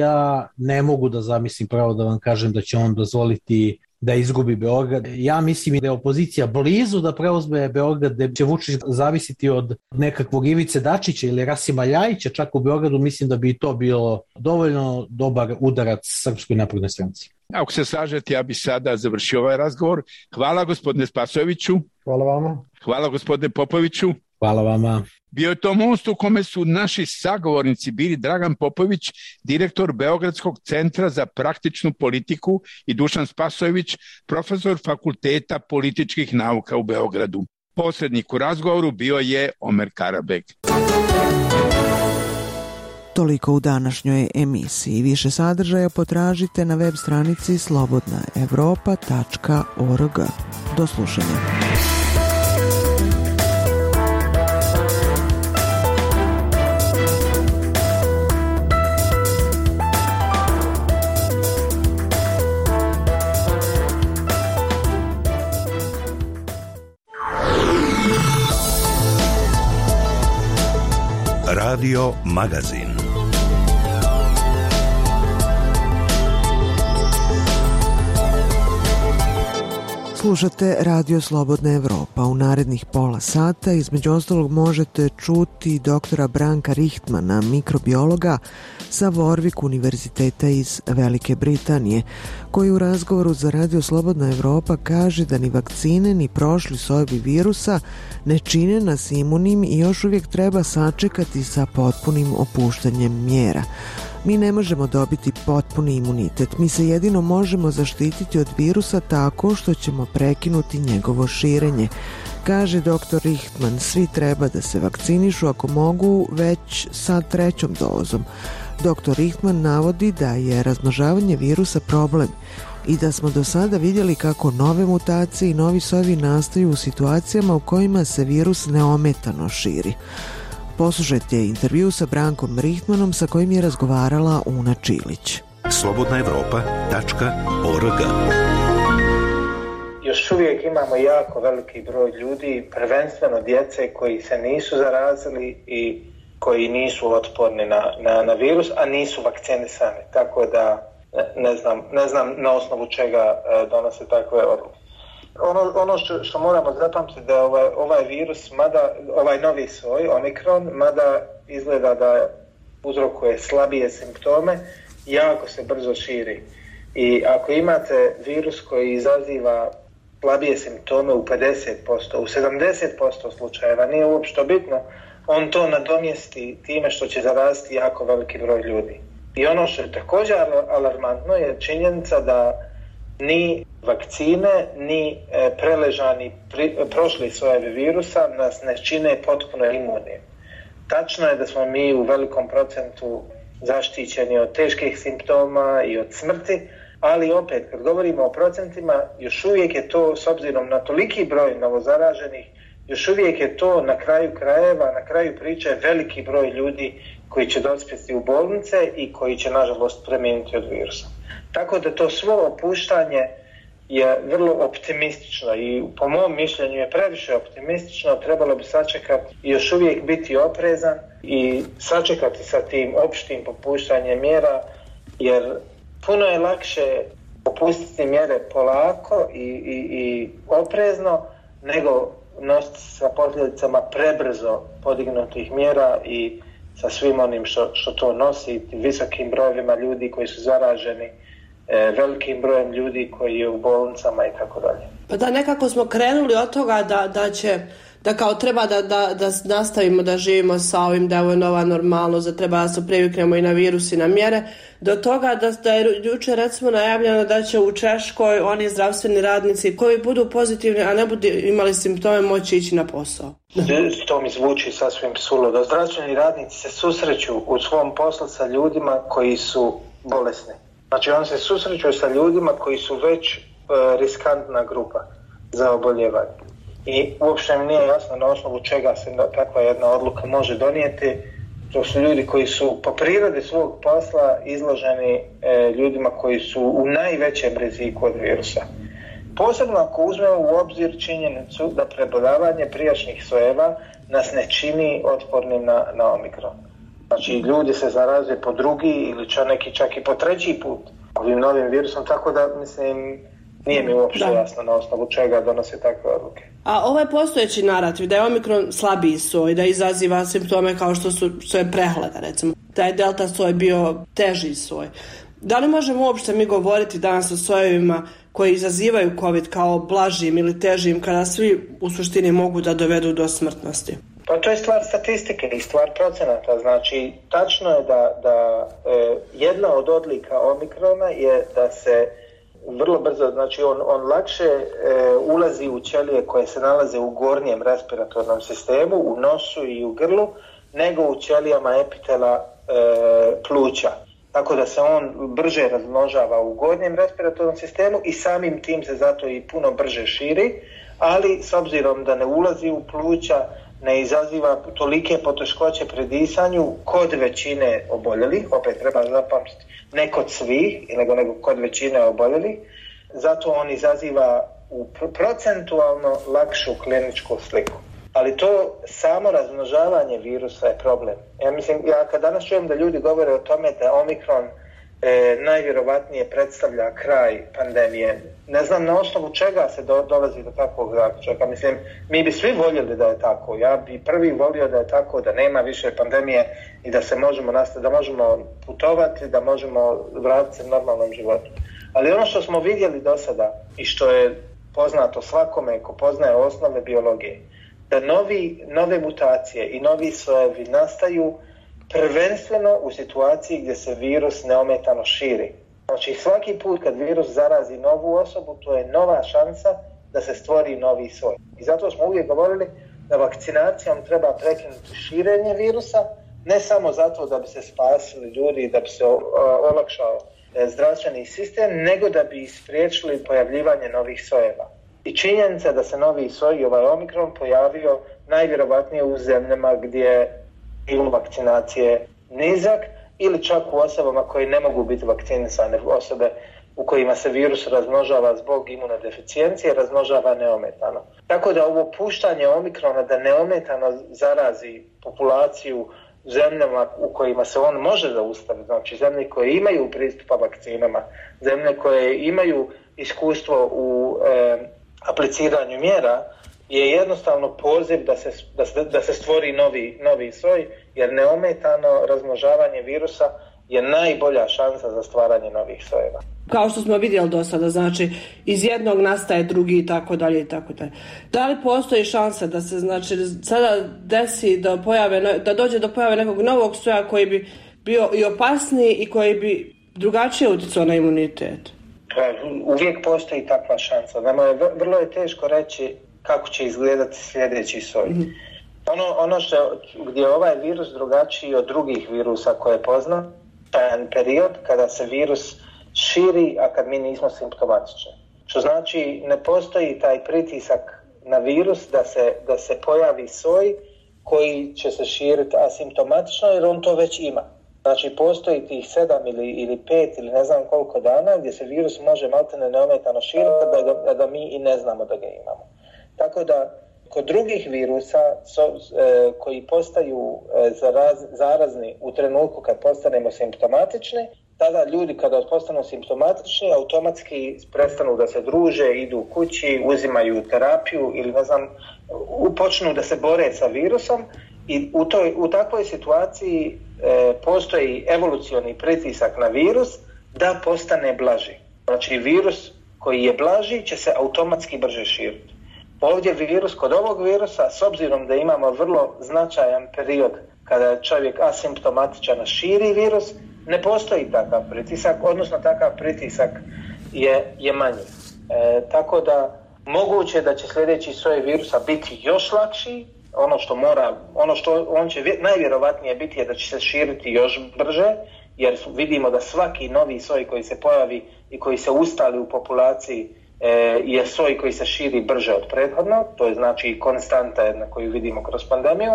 Ja ne mogu da zamislim, pravo da vam kažem, da će on dozvoliti da izgubi Beograd. Ja mislim da je opozicija blizu da preuzme Beograd, da će Vučić zavisiti od nekakvog Ivice Dačića ili Rasima Ljajića čak u Beogradu. Mislim da bi to bilo dovoljno dobar udarac Srpskoj naprednoj stranci. Ako se slažete, ja bih sada završio ovaj razgovor. Hvala gospodine Spasojeviću. Hvala vama. Hvala gospodine Popoviću. Hvala vama. Bio je to most u kome su naši sagovornici bili Dragan Popović, direktor Beogradskog centra za praktičnu politiku, i Dušan Spasojević, profesor Fakulteta političkih nauka u Beogradu. Posrednik u razgovoru bio je Omer Karabeg. Toliko u današnjoj emisiji. Više sadržaja potražite na web stranici slobodna evropa tačka org. Do slušanja. Radio Magazin. Slušate Radio Slobodna Evropa. U narednih pola sata između ostalog možete čuti doktora Branka Richtmana, mikrobiologa sa Warwick univerziteta iz Velike Britanije, koji u razgovoru za Radio Slobodna Evropa kaže da ni vakcine ni prošli sojevi virusa ne čine nas imunim i još uvijek treba sačekati sa potpunim opuštanjem mjera. Mi ne možemo dobiti potpuni imunitet, mi se jedino možemo zaštititi od virusa tako što ćemo prekinuti njegovo širenje. Kaže doktor Richtman, svi treba da se vakcinišu ako mogu već sa trećom dozom. doktor Richtman navodi da je razmnožavanje virusa problem i da smo do sada vidjeli kako nove mutacije i novi sojevi nastaju u situacijama u kojima se virus neometano širi. Poslušajte intervju sa Brankom Richtmanom sa kojim je razgovarala Una Čilić. slobodna evropa tačka org. Još uvijek imamo jako veliki broj ljudi, prvenstveno djece koji se nisu zarazili i koji nisu otporni na, na, na virus, a nisu vakcinisani. Tako da ne znam, ne znam na osnovu čega donose takve odluke. Ono, ono što, što moramo zapamtiti da ovaj, ovaj virus, mada, ovaj novi soj, Omikron, mada izgleda da uzrokuje slabije simptome, jako se brzo širi. I ako imate virus koji izaziva slabije simptome u pedeset posto, u sedamdeset posto slučajeva, nije uopšte bitno, on to nadomjesti time što će zaraziti jako veliki broj ljudi. I ono što je također alarmantno je činjenica da ni vakcine, ni e, preležani pri, prošli sojevi virusa nas ne čine potpuno imunim. Tačno je da smo mi u velikom procentu zaštićeni od teških simptoma i od smrti, ali opet, kad govorimo o procentima, još uvijek je to, s obzirom na toliki broj novozaraženih, još uvijek je to na kraju krajeva, na kraju priče veliki broj ljudi koji će dospjeti u bolnice i koji će, nažalost, preminuti od virusa. Tako da to svo opuštanje je vrlo optimistično i po mom mišljenju je previše optimistično, trebalo bi sačekati i još uvijek biti oprezan i sačekati sa tim opštim popuštanjem mjera, jer puno je lakše popustiti mjere polako i, i, i oprezno nego nositi sa posljedicama prebrzo podignutih mjera i sa svim onim što, što to nosi, visokim brojevima ljudi koji su zaraženi, e, velikim brojem ljudi koji je u bolnicama i tako dalje. Pa da, nekako smo krenuli od toga da, da će, da kao treba da, da, da nastavimo da živimo sa ovim, da je ovo nova normalnost, da treba da se priviknemo i na virus i na mjere, do toga da, da je jučer recimo najavljeno da će u Češkoj oni zdravstveni radnici koji budu pozitivni, a ne budu imali simptome, moći ići na posao. To mi zvuči sasvim suludo. Zdravstveni radnici se susreću u svom poslu sa ljudima koji su bolesni. Znači oni se susreću sa ljudima koji su već e, riskantna grupa za oboljevanje. I uopšte mi nije jasno na osnovu čega se takva jedna odluka može donijeti. To su ljudi koji su po prirodi svog posla izloženi e, ljudima koji su u najvećem riziku od virusa. Posebno ako uzmemo u obzir činjenicu da preboljavanje prijašnjih sojeva nas ne čini otpornim na, na Omikron. Znači ljudi se zaraze po drugi ili čak neki čak i po treći put ovim novim virusom, tako da mislim nije mi uopšte da. jasno na osnovu čega donose takve odluke. A ovaj postojeći narativ da je Omikron slabiji soj, da izaziva simptome kao što su što je prehlada recimo, da je delta soj bio teži soj. Da li možemo uopšte mi govoriti danas o sojevima koji izazivaju COVID kao blažim ili težim kada svi u suštini mogu da dovedu do smrtnosti? Pa to je stvar statistike i stvar procenata. Znači, tačno je da, da e, jedna od odlika omikrona je da se vrlo brzo, znači on, on lakše e, ulazi u ćelije koje se nalaze u gornjem respiratornom sistemu, u nosu i u grlu, nego u ćelijama epitela e, pluća. Tako da se on brže razmnožava u gornjem respiratornom sistemu i samim tim se zato i puno brže širi, ali s obzirom da ne ulazi u pluća, ne izaziva tolike poteškoće pri disanju kod većine oboljelih, opet treba zapamtiti, ne kod svih, nego, nego kod većine oboljelih, zato on izaziva u procentualno lakšu kliničku sliku. Ali to samo razmnožavanje virusa je problem. Ja mislim, ja kad danas čujem da ljudi govore o tome da Omikron e, najvjerovatnije predstavlja kraj pandemije, ne znam na osnovu čega se do, dolazi do takvog zaključaka. Mislim, mi bi svi voljeli da je tako. Ja bi prvi volio da je tako, da nema više pandemije i da se možemo nastaviti, da možemo putovati, da možemo vratiti se normalnom životu. Ali ono što smo vidjeli do sada i što je poznato svakome ko poznaje osnove biologije, da novi, nove mutacije i novi sojevi nastaju prvenstveno u situaciji gdje se virus neometano širi. Znači svaki put kad virus zarazi novu osobu, to je nova šansa da se stvori novi soj. I zato smo uvijek govorili da vakcinacijom treba prekinuti širenje virusa, ne samo zato da bi se spasili ljudi i da bi se olakšao zdravstveni sistem, nego da bi spriječili pojavljivanje novih sojeva. I činjenica da se novi soj, ovaj Omikron, pojavio najvjerovatnije u zemljama gdje je nivo vakcinacije nizak ili čak u osobama koji ne mogu biti vakcinisane, osobe u kojima se virus razmnožava zbog imunodeficijencije, razmnožava neometano. Tako da ovo puštanje Omikrona da neometano zarazi populaciju zemljama u kojima se on može zaustaviti, znači zemlje koje imaju pristupa vakcinama, zemlje koje imaju iskustvo u e, apliciranju mjera, je jednostavno poziv da se, da se, da se stvori novi, novi soj, jer neometano razmnožavanje virusa je najbolja šansa za stvaranje novih sojeva. Kao što smo vidjeli do sada, znači iz jednog nastaje drugi i tako dalje i tako dalje. Da li postoji šansa da se znači sada desi da, pojave, da dođe do pojave nekog novog soja koji bi bio i opasniji i koji bi drugačije utjecao na imunitet? Uvijek postoji takva šansa. Nama je, vrlo je teško reći kako će izgledati sljedeći soj. Mm-hmm. Ono, ono što, gdje je ovaj virus drugačiji od drugih virusa koje pozna, taj period kada se virus širi, a kad mi nismo simptomatični. Što znači ne postoji taj pritisak na virus da se, da se pojavi soj koji će se širiti asimptomatično, jer on to već ima. Znači postoji tih sedam ili, ili pet ili ne znam koliko dana gdje se virus može maltene neometano širiti da, da mi i ne znamo da ga imamo. Tako da kod drugih virusa so, e, koji postaju e, zaraz, zarazni u trenutku kad postanemo simptomatični, tada ljudi kada postanu simptomatični automatski prestanu da se druže, idu kući, uzimaju terapiju ili ne znam, počnu da se bore sa virusom i u, toj, u takvoj situaciji e, postoji evolucioni pritisak na virus da postane blaži. Znači virus koji je blaži će se automatski brže širiti. Ovdje virus, kod ovog virusa, s obzirom da imamo vrlo značajan period kada je čovjek asimptomatičan širi virus, ne postoji takav pritisak, odnosno takav pritisak je, je manji. E, tako da moguće da će sljedeći soj virusa biti još lakši, ono što mora, ono što on će najvjerovatnije biti je da će se širiti još brže, jer vidimo da svaki novi soj koji se pojavi i koji se ustali u populaciji e, je soj koji se širi brže od prethodnog, to je znači konstanta jedna koju vidimo kroz pandemiju.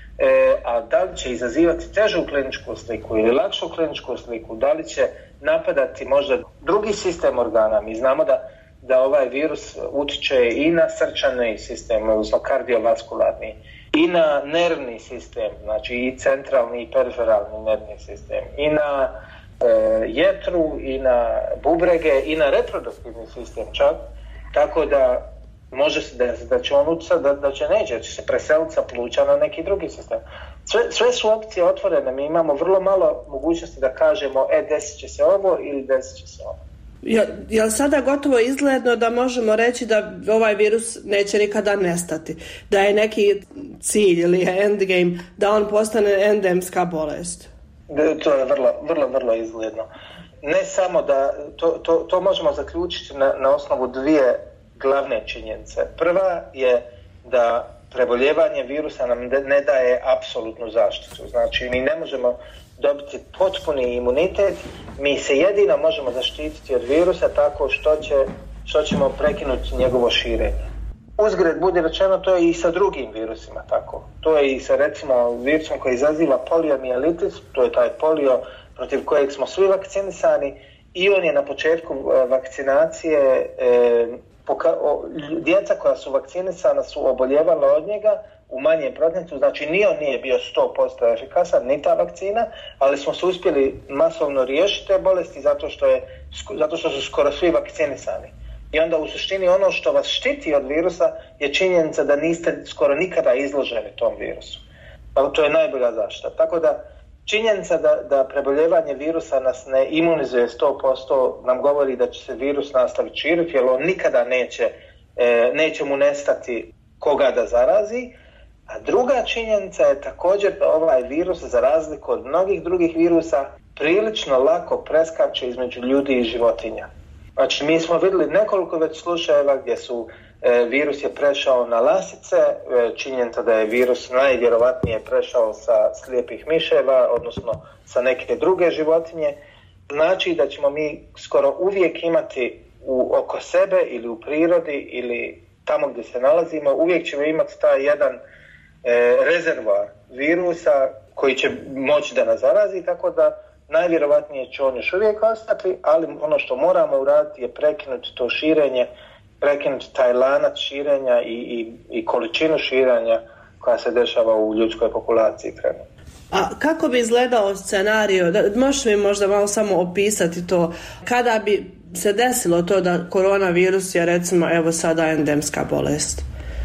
E, a da li će izazivati težu kliničku sliku ili lakšu kliničku sliku, da li će napadati možda drugi sistem organa. Mi znamo da, da ovaj virus utječe i na srčani sistem, odnosno kardiovaskularni, i na nervni sistem, znači i centralni i periferalni nervni sistem, i na e, jetru, i na bubrege, i na reproduktivni sistem čak, tako da može se desiti da će on utjecati, da, da će neće, da će se preseliti sa pluća na neki drugi sistem. Sve, sve su opcije otvorene, mi imamo vrlo malo mogućnosti da kažemo e, desit će se ovo ili desit će se ovo. Je, je li sada gotovo izgledno da možemo reći da ovaj virus neće nikada nestati? Da je neki cilj ili endgame da on postane endemska bolest? To je vrlo, vrlo, vrlo izgledno. Ne samo da, to, to, to možemo zaključiti na, na osnovu dvije glavne činjenice. Prva je da preboljevanje virusa nam ne daje apsolutnu zaštitu. Znači, mi ne možemo dobiti potpuni imunitet, mi se jedino možemo zaštititi od virusa tako što, će, što ćemo prekinuti njegovo širenje. Uzgred budi rečeno, to je i sa drugim virusima tako. To je i sa recimo virusom koji izaziva poliomijelitis, to je taj polio protiv kojeg smo svi vakcinisani i on je na početku vakcinacije, e, poka- o, djeca koja su vakcinisana su oboljevala od njega u manjem procentu, znači ni on nije bio sto posto efikasan, ni ta vakcina, ali smo se uspjeli masovno riješiti te bolesti zato što, je, zato što su skoro svi vakcinisani. I onda u suštini ono što vas štiti od virusa je činjenica da niste skoro nikada izloženi tom virusu. To je najbolja zaštita. Tako da činjenica da, da preboljevanje virusa nas ne imunizuje sto posto nam govori da će se virus nastaviti širiti, jer on nikada neće, e, neće mu nestati koga da zarazi. A druga činjenica je također da ovaj virus, za razliku od mnogih drugih virusa, prilično lako preskače između ljudi i životinja. Znači, mi smo vidjeli nekoliko već slučajeva gdje su e, virus je prešao na lasice, e, činjenica da je virus najvjerovatnije prešao sa slijepih miševa, odnosno sa neke druge životinje. Znači da ćemo mi skoro uvijek imati u, oko sebe ili u prirodi ili tamo gdje se nalazimo, uvijek ćemo imati taj jedan e, rezervoar virusa koji će moći da nas zarazi, tako da najvjerovatnije će on još uvijek ostati, ali ono što moramo uraditi je prekinuti to širenje, prekinuti taj lanac širenja i, i, i količinu širenja koja se dešava u ljudskoj populaciji trenutno. A kako bi izgledao scenario, da, možeš mi možda malo samo opisati to, kada bi se desilo to da koronavirus je recimo evo sada endemska bolest?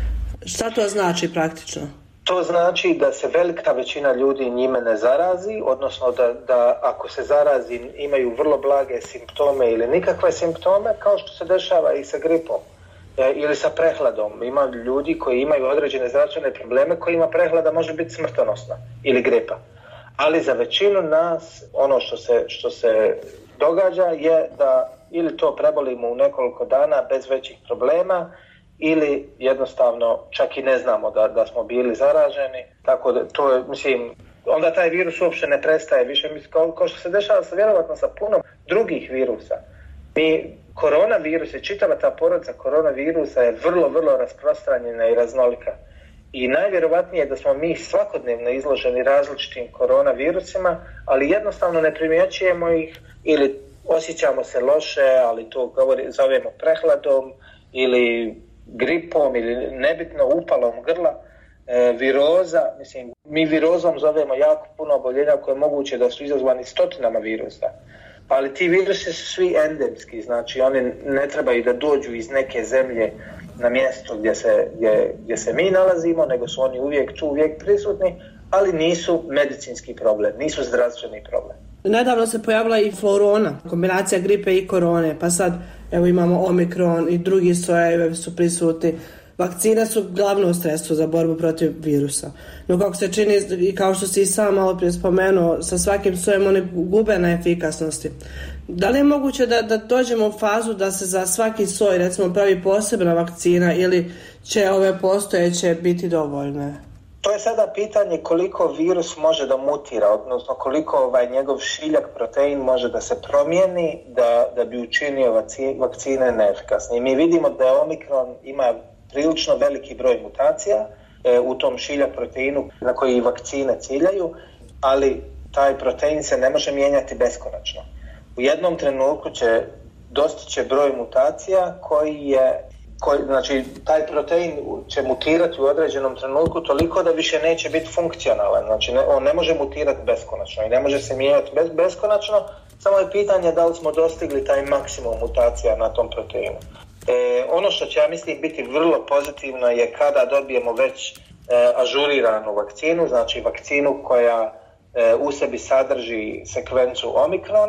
Šta to znači praktično? To znači da se velika većina ljudi njime ne zarazi, odnosno da, da ako se zarazi imaju vrlo blage simptome ili nikakve simptome, kao što se dešava i sa gripom e, ili sa prehladom. Ima ljudi koji imaju određene zdravstvene probleme kojima prehlada može biti smrtonosna ili gripa. Ali za većinu nas ono što se, što se događa je da ili to prebolimo u nekoliko dana bez većih problema, ili jednostavno čak i ne znamo da, da smo bili zaraženi, tako da to je, mislim, onda taj virus uopće ne prestaje više, mislim, kao, kao što se dešava sa, vjerovatno sa puno drugih virusa. Mi, koronavirus i čitava ta porodica koronavirusa je vrlo, vrlo rasprostranjena i raznolika. I najvjerovatnije je da smo mi svakodnevno izloženi različitim koronavirusima, ali jednostavno ne primjećujemo ih ili osjećamo se loše, ali to govori, zovemo prehladom ili gripom ili nebitno upalom grla, e, viroza, mislim, mi virozom zovemo jako puno oboljenja koje je moguće da su izazvani stotinama virusa, ali ti virusi su svi endemski, znači oni ne trebaju da dođu iz neke zemlje na mjesto gdje se, gdje, gdje se mi nalazimo, nego su oni uvijek tu, uvijek prisutni, ali nisu medicinski problem, nisu zdravstveni problem. Nedavno se pojavila i florona, kombinacija gripe i korone, pa sad evo imamo omikron i drugi sojevi su prisutni. Vakcine su glavno sredstvo za borbu protiv virusa. No kako se čini, i kao što si i sam malo prije spomenuo, sa svakim sojem oni gube na efikasnosti. Da li je moguće da, da dođemo u fazu da se za svaki soj recimo pravi posebna vakcina ili će ove postojeće biti dovoljne? To je sada pitanje koliko virus može da mutira, odnosno koliko ovaj njegov šiljak protein može da se promijeni da, da bi učinio vakcine neefikasne. I mi vidimo da Omikron ima prilično veliki broj mutacija e, u tom šiljak proteinu na koji vakcine ciljaju, ali taj protein se ne može mijenjati beskonačno. U jednom trenutku će dostići broj mutacija koji je Koji, znači, taj protein će mutirati u određenom trenutku toliko da više neće biti funkcionalan. Znači, ne, on ne može mutirati beskonačno i ne može se mijenjati bez, beskonačno. Samo je pitanje da li smo dostigli taj maksimum mutacija na tom proteinu. E, ono što će, ja mislim, biti vrlo pozitivno je kada dobijemo već e, ažuriranu vakcinu, znači vakcinu koja e, u sebi sadrži sekvencu Omikrona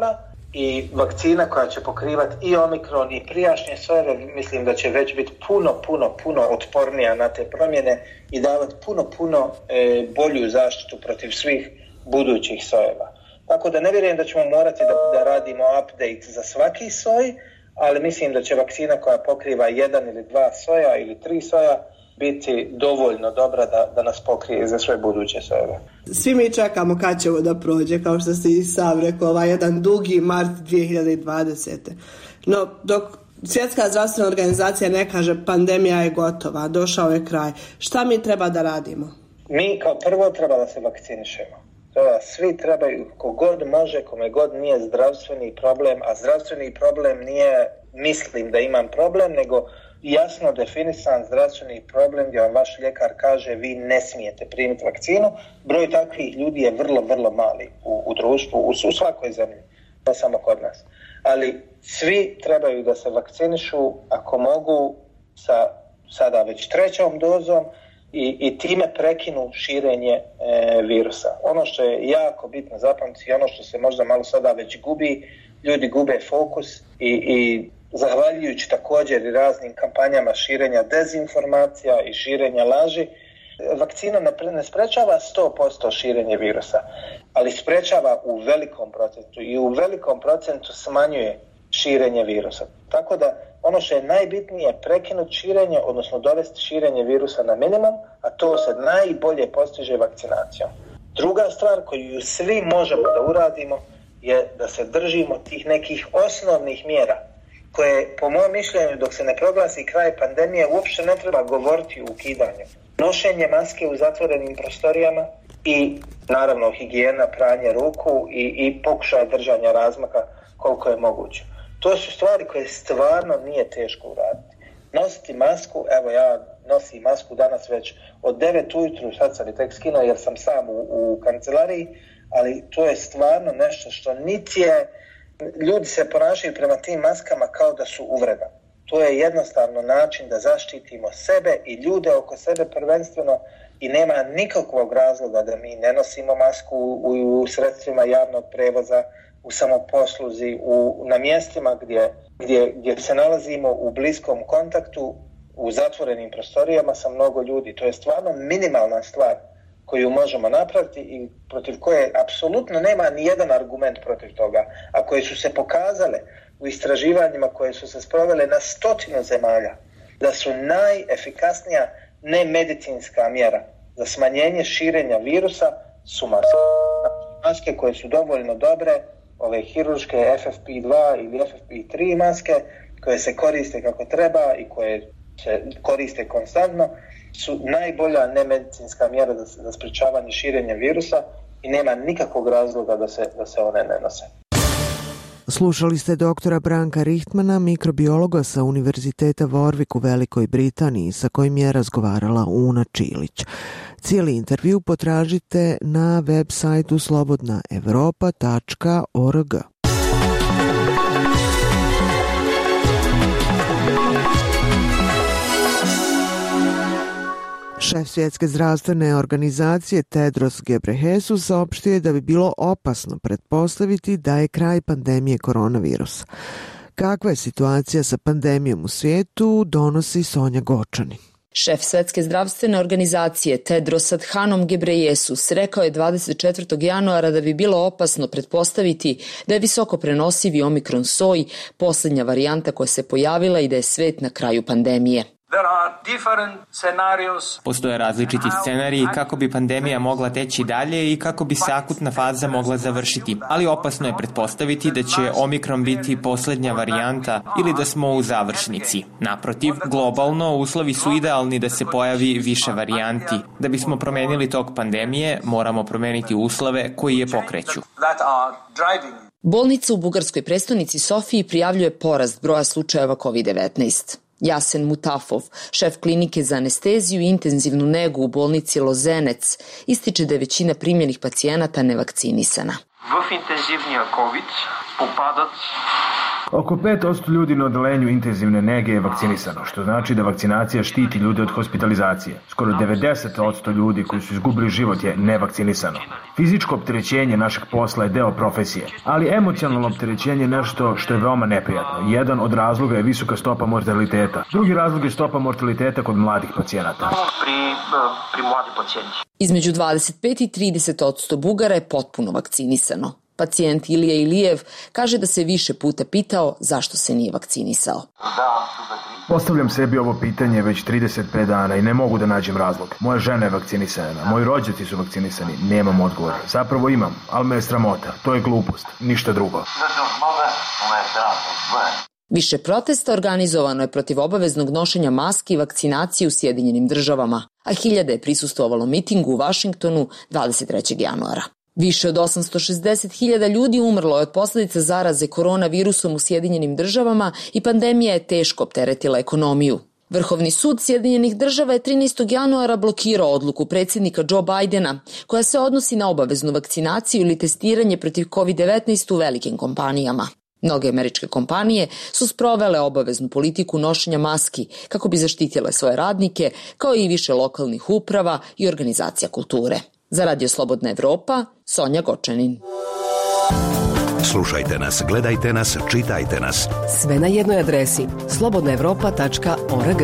i vakcina koja će pokrivati i omikron i prijašnje sojeve, mislim da će već biti puno, puno, puno otpornija na te promjene i davati puno, puno e, bolju zaštitu protiv svih budućih sojeva. Tako da ne vjerujem da ćemo morati da, da radimo update za svaki soj, ali mislim da će vakcina koja pokriva jedan ili dva soja ili tri soja biti dovoljno dobra da, da nas pokrije za sve buduće sojeve. Svi mi čekamo kad ćemo da prođe, kao što si i sam rekao, ovaj jedan dugi mart dvije hiljade dvadesete. No, dok Svjetska zdravstvena organizacija ne kaže pandemija je gotova, došao je kraj, šta mi treba da radimo? Mi kao prvo treba da se vakcinišemo. Svi trebaju, kogod može, kome god nije zdravstveni problem, a zdravstveni problem nije mislim da imam problem, nego jasno definisan zdravstveni problem gdje vam vaš ljekar kaže vi ne smijete primiti vakcinu. Broj takvih ljudi je vrlo, vrlo mali u, u društvu, u, u svakoj zemlji, ne samo kod nas. Ali svi trebaju da se vakcinišu ako mogu sa sada već trećom dozom i, i time prekinu širenje e, virusa. Ono što je jako bitno zapamtiti, ono što se možda malo sada već gubi, ljudi gube fokus i, i zahvaljujući također i raznim kampanjama širenja dezinformacija i širenja laži, vakcina ne, ne sprečava sto posto širenje virusa, ali sprečava u velikom procentu i u velikom procentu smanjuje širenje virusa. Tako da ono što je najbitnije je prekinuti širenje, odnosno dovesti širenje virusa na minimum, a to se najbolje postiže vakcinacijom. Druga stvar koju svi možemo da uradimo je da se držimo tih nekih osnovnih mjera koje, po mojem mišljenju, dok se ne proglasi kraj pandemije, uopšte ne treba govoriti o ukidanju. Nošenje maske u zatvorenim prostorijama i, naravno, higijena, pranje ruku i, i pokušaj držanja razmaka koliko je moguće. To su stvari koje stvarno nije teško uraditi. Nositi masku, evo ja nosim masku danas već od devet ujutru, sad sam i tek skinuo jer sam sam u, u kancelariji, ali to je stvarno nešto što niti je, ljudi se ponašaju prema tim maskama kao da su uvreda. To je jednostavno način da zaštitimo sebe i ljude oko sebe prvenstveno i nema nikakvog razloga da mi ne nosimo masku u, u sredstvima javnog prevoza, u samoposluzi, u, na mjestima gdje, gdje, gdje se nalazimo u bliskom kontaktu, u zatvorenim prostorijama sa mnogo ljudi. To je stvarno minimalna stvar koju možemo napraviti i protiv koje apsolutno nema ni jedan argument protiv toga, a koje su se pokazale u istraživanjima koje su se sprovele na stotinu zemalja, da su najefikasnija nemedicinska mjera za smanjenje širenja virusa su maske. Maske koje su dovoljno dobre, ove hirurške F F P dva ili F F P tri maske koje se koriste kako treba i koje se koriste konstantno, su najbolja nemedicinska mjera za, za sprečavanje širenja virusa i nema nikakvog razloga da se, da se one ne nose. Slušali ste doktora Branka Richtmana, mikrobiologa sa Univerziteta Warwick u Velikoj Britaniji, sa kojim je razgovarala Una Čilić. Cijeli intervju potražite na web sajtu slobodna evropa tačka org. Šef Svjetske zdravstvene organizacije Tedros Ghebreyesus saopštio je da bi bilo opasno pretpostaviti da je kraj pandemije koronavirusa. Kakva je situacija sa pandemijom u svijetu, donosi Sonja Gočani. Šef Svetske zdravstvene organizacije Tedros Adhanom Ghebreyesus rekao je dvadeset četvrtog januara da bi bilo opasno pretpostaviti da je visoko prenosivi omikron soj posljednja varijanta koja se pojavila i da je svet na kraju pandemije. Postoje različiti scenariji kako bi pandemija mogla teći dalje i kako bi se akutna faza mogla završiti, ali opasno je pretpostaviti da će omikron biti posljednja varijanta ili da smo u završnici. Naprotiv, globalno uslovi su idealni da se pojavi više varijanti. Da bismo promenili tok pandemije, moramo promeniti uslove koji je pokreću. Bolnica u bugarskoj prestonici Sofiji prijavljuje porast broja slučajeva kovid devetnaest. Jasen Mutafov, šef klinike za anesteziju i intenzivnu negu u bolnici Lozenec, ističe da je većina primljenih pacijenata nevakcinisana. Oko pet posto ljudi na odelenju intenzivne nege je vakcinisano, što znači da vakcinacija štiti ljude od hospitalizacije. Skoro devedeset posto ljudi koji su izgubili život je nevakcinisano. Fizičko opterećenje našeg posla je deo profesije, ali emocionalno opterećenje je nešto što je veoma neprijatno. Jedan od razloga je visoka stopa mortaliteta. Drugi razlog je stopa mortaliteta kod mladih pacijenata. Pri, pri mladi pacijenti. Između dvadeset pet i trideset posto Bugara je potpuno vakcinisano. Pacijent Ilija Ilijev kaže da se više puta pitao zašto se nije vakcinisao. Postavljam sebi ovo pitanje već trideset pet dana i ne mogu da nađem razlog. Moja žena je vakcinisana, moji rođaci su vakcinisani, nemam odgovor. Zapravo imam, ali me je sramota. To je glupost, ništa drugo. Više protesta organizovano je protiv obaveznog nošenja maski i vakcinacije u Sjedinjenim državama, a hiljade je prisustvovalo mitingu u Vašingtonu dvadeset trećeg januara. Više od osamsto šezdeset hiljada ljudi umrlo je od posljedica zaraze koronavirusom u Sjedinjenim državama i pandemija je teško opteretila ekonomiju. Vrhovni sud Sjedinjenih država je trinaestog januara blokirao odluku predsjednika Joe Bidena koja se odnosi na obaveznu vakcinaciju ili testiranje protiv kovid devetnaest u velikim kompanijama. Mnoge američke kompanije su sprovele obaveznu politiku nošenja maski kako bi zaštitile svoje radnike, kao i više lokalnih uprava i organizacija kulture. Za Radio Slobodna Evropa, Sonja Gočanin. Slušajte nas, gledajte nas, čitajte nas. Sve na jednoj adresi slobodna evropa tačka org.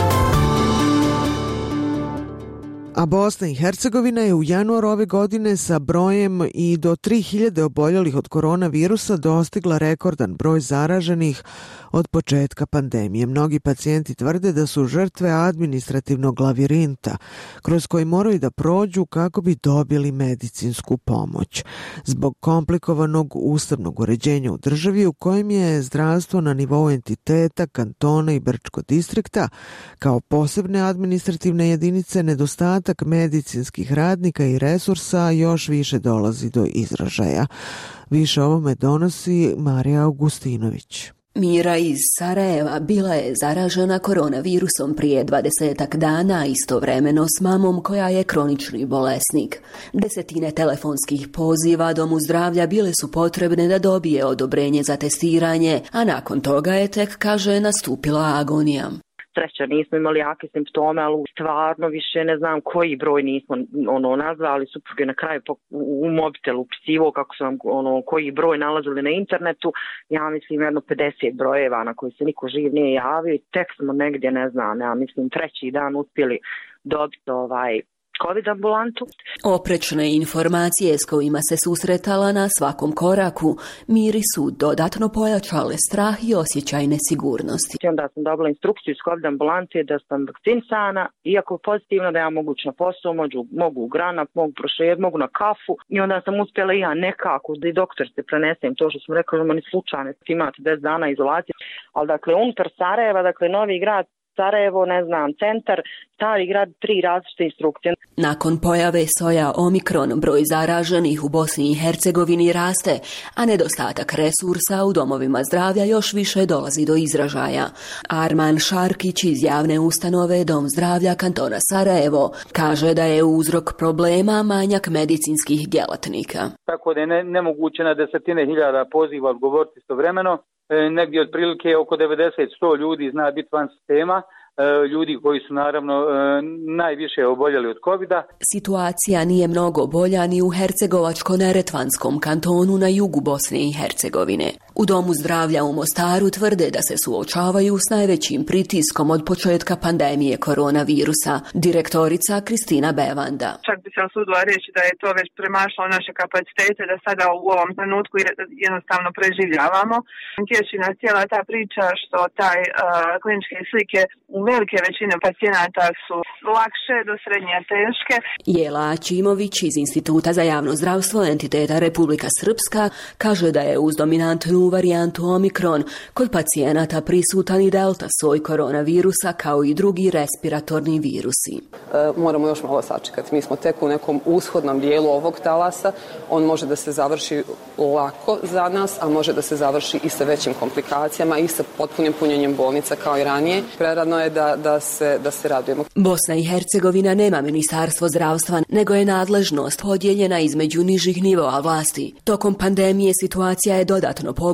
A Bosna i Hercegovina je u januaru ove godine sa brojem i do tri hiljade oboljelih od koronavirusa dostigla rekordan broj zaraženih od početka pandemije. Mnogi pacijenti tvrde da su žrtve administrativnog lavirinta kroz koji moraju da prođu kako bi dobili medicinsku pomoć. Zbog komplikovanog ustavnog uređenja u državi u kojem je zdravstvo na nivou entiteta, kantona i Brčko distrikta kao posebne administrativne jedinice, nedostatak medicinskih radnika i resursa još više dolazi do izražaja. Više ovome donosi Marija Augustinović. Mira iz Sarajeva bila je zaražena koronavirusom prije dvadesetak dana, istovremeno s mamom koja je kronični bolesnik. Desetine telefonskih poziva domu zdravlja bile su potrebne da dobije odobrenje za testiranje, a nakon toga je tek, kaže, nastupila agonija. Sreća, nismo imali jake simptome, ali stvarno više ne znam koji broj nismo ono nazvali, suprug je na kraju u mobitelu upisivao kako su nam ono koji broj nalazili na internetu, ja mislim jedno pedeset brojeva na koji se niko živ nije javio i tek smo negdje, ne znam, ja mislim treći dan uspjeli dobiti ovaj COVID ambulantu. Oprečne informacije s kojima se susretala na svakom koraku Miri su dodatno pojačale strah i osjećaj nesigurnosti. Onda sam dobila instrukciju iz COVID ambulante da sam vakcinisana, iako pozitivno da ja mogu na posao, mogu, mogu u granat, mogu prošet, mogu na kafu i onda sam uspjela i ja nekako da i doktor se prenesem to što sam rekla, da ni slučajno imate deset dana izolacije, ali dakle unutar Sarajeva, dakle Novi Grad, Sarajevo, ne znam, centar, Stari grad, tri različite instrukcije. Nakon pojave soja Omikron, broj zaraženih u Bosni i Hercegovini raste, a nedostatak resursa u domovima zdravlja još više dolazi do izražaja. Arman Šarkić iz javne ustanove Dom zdravlja kantona Sarajevo kaže da je uzrok problema manjak medicinskih djelatnika. Tako da je ne, nemoguće na desetine hiljada poziva odgovoriti istovremeno. E, negdje otprilike oko devedeset do sto ljudi zna biti van sistema, e, ljudi koji su naravno e, najviše oboljeli od covida. Situacija nije mnogo bolja ni u Hercegovačko-neretvanskom kantonu na jugu Bosne i Hercegovine. U Domu zdravlja u Mostaru tvrde da se suočavaju s najvećim pritiskom od početka pandemije koronavirusa. Direktorica Kristina Bevanda. Čak bi se osudila reći da je to već premašilo naše kapacitete, da sada u ovom trenutku jednostavno preživljavamo. Tješi nas cijela ta priča što taj uh, kliničke slike u velike većine pacijenata su lakše do srednje teške. Jela Ačimović iz Instituta za javno zdravstvo entiteta Republika Srpska kaže da je uz dominantnu varijantu Omikron kod pacijenata prisutan i delta soj koronavirusa kao i drugi respiratorni virusi. E, moramo još malo sačekati. Mi smo tek u nekom ushodnom dijelu ovog talasa. On može da se završi lako za nas, a može da se završi i sa većim komplikacijama i sa potpunim punjenjem bolnica kao i ranije. Prerano je da, da, se, da se radujemo. Bosna i Hercegovina nema ministarstvo zdravstva, nego je nadležnost podijeljena između nižih nivoa vlasti. Tokom pandemije situacija je dodatno pogoršana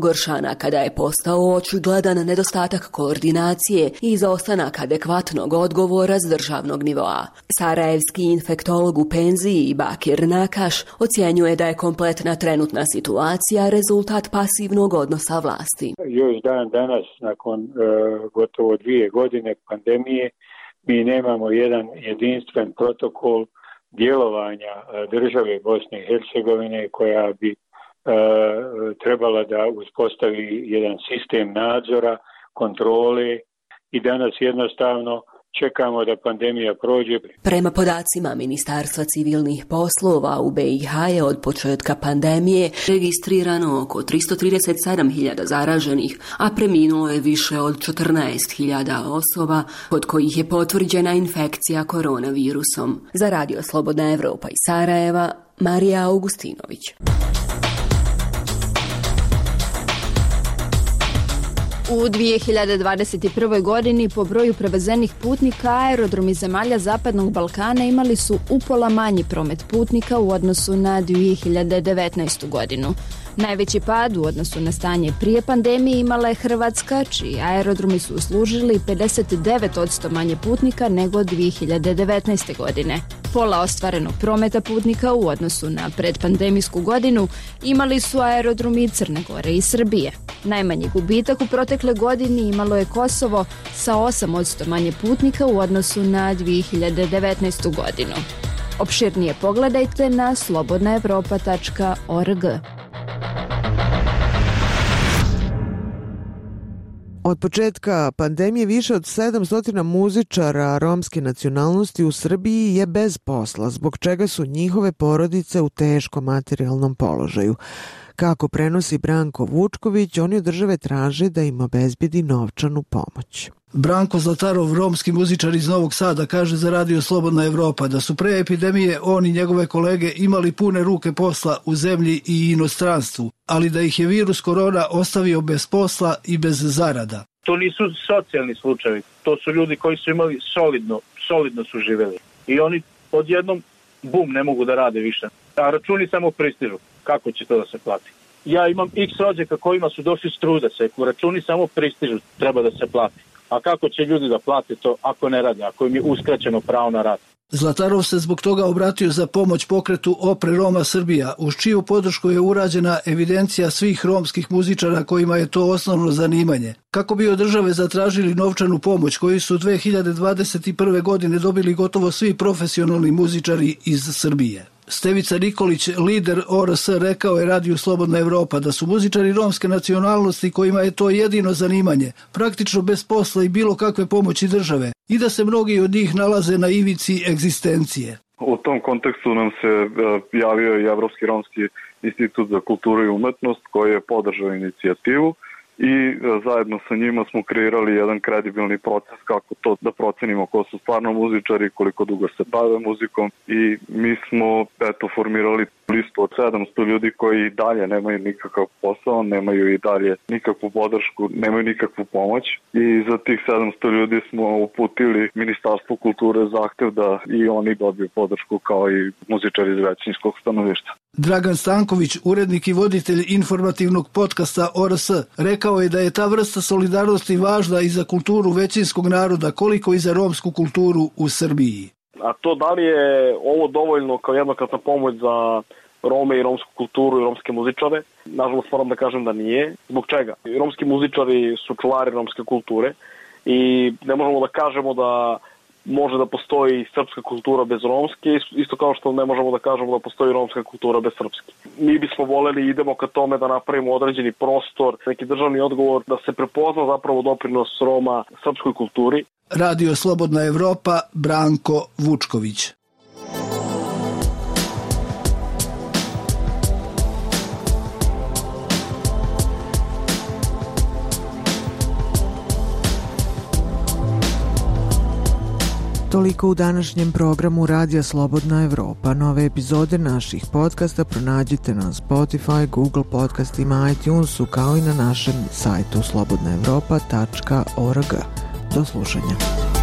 pogoršana kada je postao očigledan nedostatak koordinacije i izostanak adekvatnog odgovora s državnog nivoa. Sarajevski infektolog u penziji Bakir Nakaš ocjenjuje da je kompletna trenutna situacija rezultat pasivnog odnosa vlasti. Još dan danas, nakon e, gotovo dvije godine pandemije, mi nemamo jedan jedinstven protokol djelovanja države Bosne i Hercegovine koja bi e, trebala da uspostavi jedan sistem nadzora, kontrole i danas jednostavno čekamo da pandemija prođe. Prema podacima Ministarstva civilnih poslova u B i H je od početka pandemije registrirano oko tristo trideset sedam hiljada zaraženih, a preminulo je više od četrnaest hiljada osoba kod kojih je potvrđena infekcija koronavirusom. Za Radio Slobodna Evropa iz Sarajeva, Marija Augustinović. U dvije hiljade dvadeset prve. godini po broju prevezenih putnika aerodromi zemalja Zapadnog Balkana imali su upola manji promet putnika u odnosu na dvije hiljade devetnaestu. godinu. Najveći pad u odnosu na stanje prije pandemije imala je Hrvatska, čiji aerodromi su uslužili pedeset devet posto manje putnika nego dvije hiljade devetnaeste. godine. Pola ostvarenog prometa putnika u odnosu na predpandemijsku godinu imali su aerodromi Crne Gore i Srbije. Najmanji gubitak u protekle godini imalo je Kosovo sa osam posto manje putnika u odnosu na dvije hiljade devetnaestu. godinu. Opširnije pogledajte na slobodna evropa tačka org. Od početka pandemije više od sedamsto muzičara romske nacionalnosti u Srbiji je bez posla, zbog čega su njihove porodice u teškom materijalnom položaju. Kako prenosi Branko Vučković, oni od države traže da im obezbedi novčanu pomoć. Branko Zlatarov, romski muzičar iz Novog Sada, kaže za Radio Slobodna Evropa da su pre epidemije on i njegove kolege imali pune ruke posla u zemlji i inostranstvu, ali da ih je virus korona ostavio bez posla i bez zarada. To nisu socijalni slučajevi, to su ljudi koji su imali solidno, solidno su živeli. I oni odjednom, bum, ne mogu da rade više. A računi samo pristižu. Kako će to da se plati? Ja imam x rođaka kojima su došli s truda seku, računi samo pristižu, treba da se plati. A kako će ljudi da plate to ako ne rade, ako im je uskraćeno pravo na rad? Zlatarov se zbog toga obratio za pomoć pokretu Opre Roma Srbija, uz čiju podršku je urađena evidencija svih romskih muzičara kojima je to osnovno zanimanje. Kako bi od države zatražili novčanu pomoć koju su dve hiljade dvadeset prve. godine dobili gotovo svi profesionalni muzičari iz Srbije. Stevica Nikolić, lider O R S, rekao je Radiju Slobodna Evropa da su muzičari romske nacionalnosti kojima je to jedino zanimanje, praktično bez posla i bilo kakve pomoći države, i da se mnogi od njih nalaze na ivici egzistencije. U tom kontekstu nam se javio i Evropski romski institut za kulturu i umetnost koji je podržao inicijativu i zajedno sa njima smo kreirali jedan kredibilni proces kako to da procenimo ko su stvarno muzičari, koliko dugo se bave muzikom, i mi smo eto formirali listu od sedamsto ljudi koji dalje nemaju nikakav posao, nemaju i dalje nikakvu podršku, nemaju nikakvu pomoć, i za tih sedamsto ljudi smo uputili Ministarstvu kulture zahtev da i oni dobiju podršku kao i muzičari iz većinskog stanovništva. Dragan Stanković, urednik i voditelj informativnog podcasta O R S, rekao je da je ta vrsta solidarnosti važna i za kulturu većinskog naroda, koliko i za romsku kulturu u Srbiji. A to da li je ovo dovoljno kao jednokratna pomoć za Rome i romsku kulturu i romske muzičare? Nažalost moram da kažem da nije. Zbog čega? Romski muzičari su čuvari romske kulture i ne možemo da kažemo da može da postoji srpska kultura bez romske, isto kao što ne možemo da kažemo da postoji romska kultura bez srpske. Mi bismo voleli, idemo ka tome da napravimo određeni prostor, neki državni odgovor, da se prepozna zapravo doprinos Roma srpskoj kulturi. Radio Slobodna Evropa, Branko Vučković. Toliko u današnjem programu Radija Slobodna Evropa. Nove epizode naših podcasta pronađite na Spotify, Google podcastima, iTunesu, kao i na našem sajtu slobodna evropa tačka org. Do slušanja.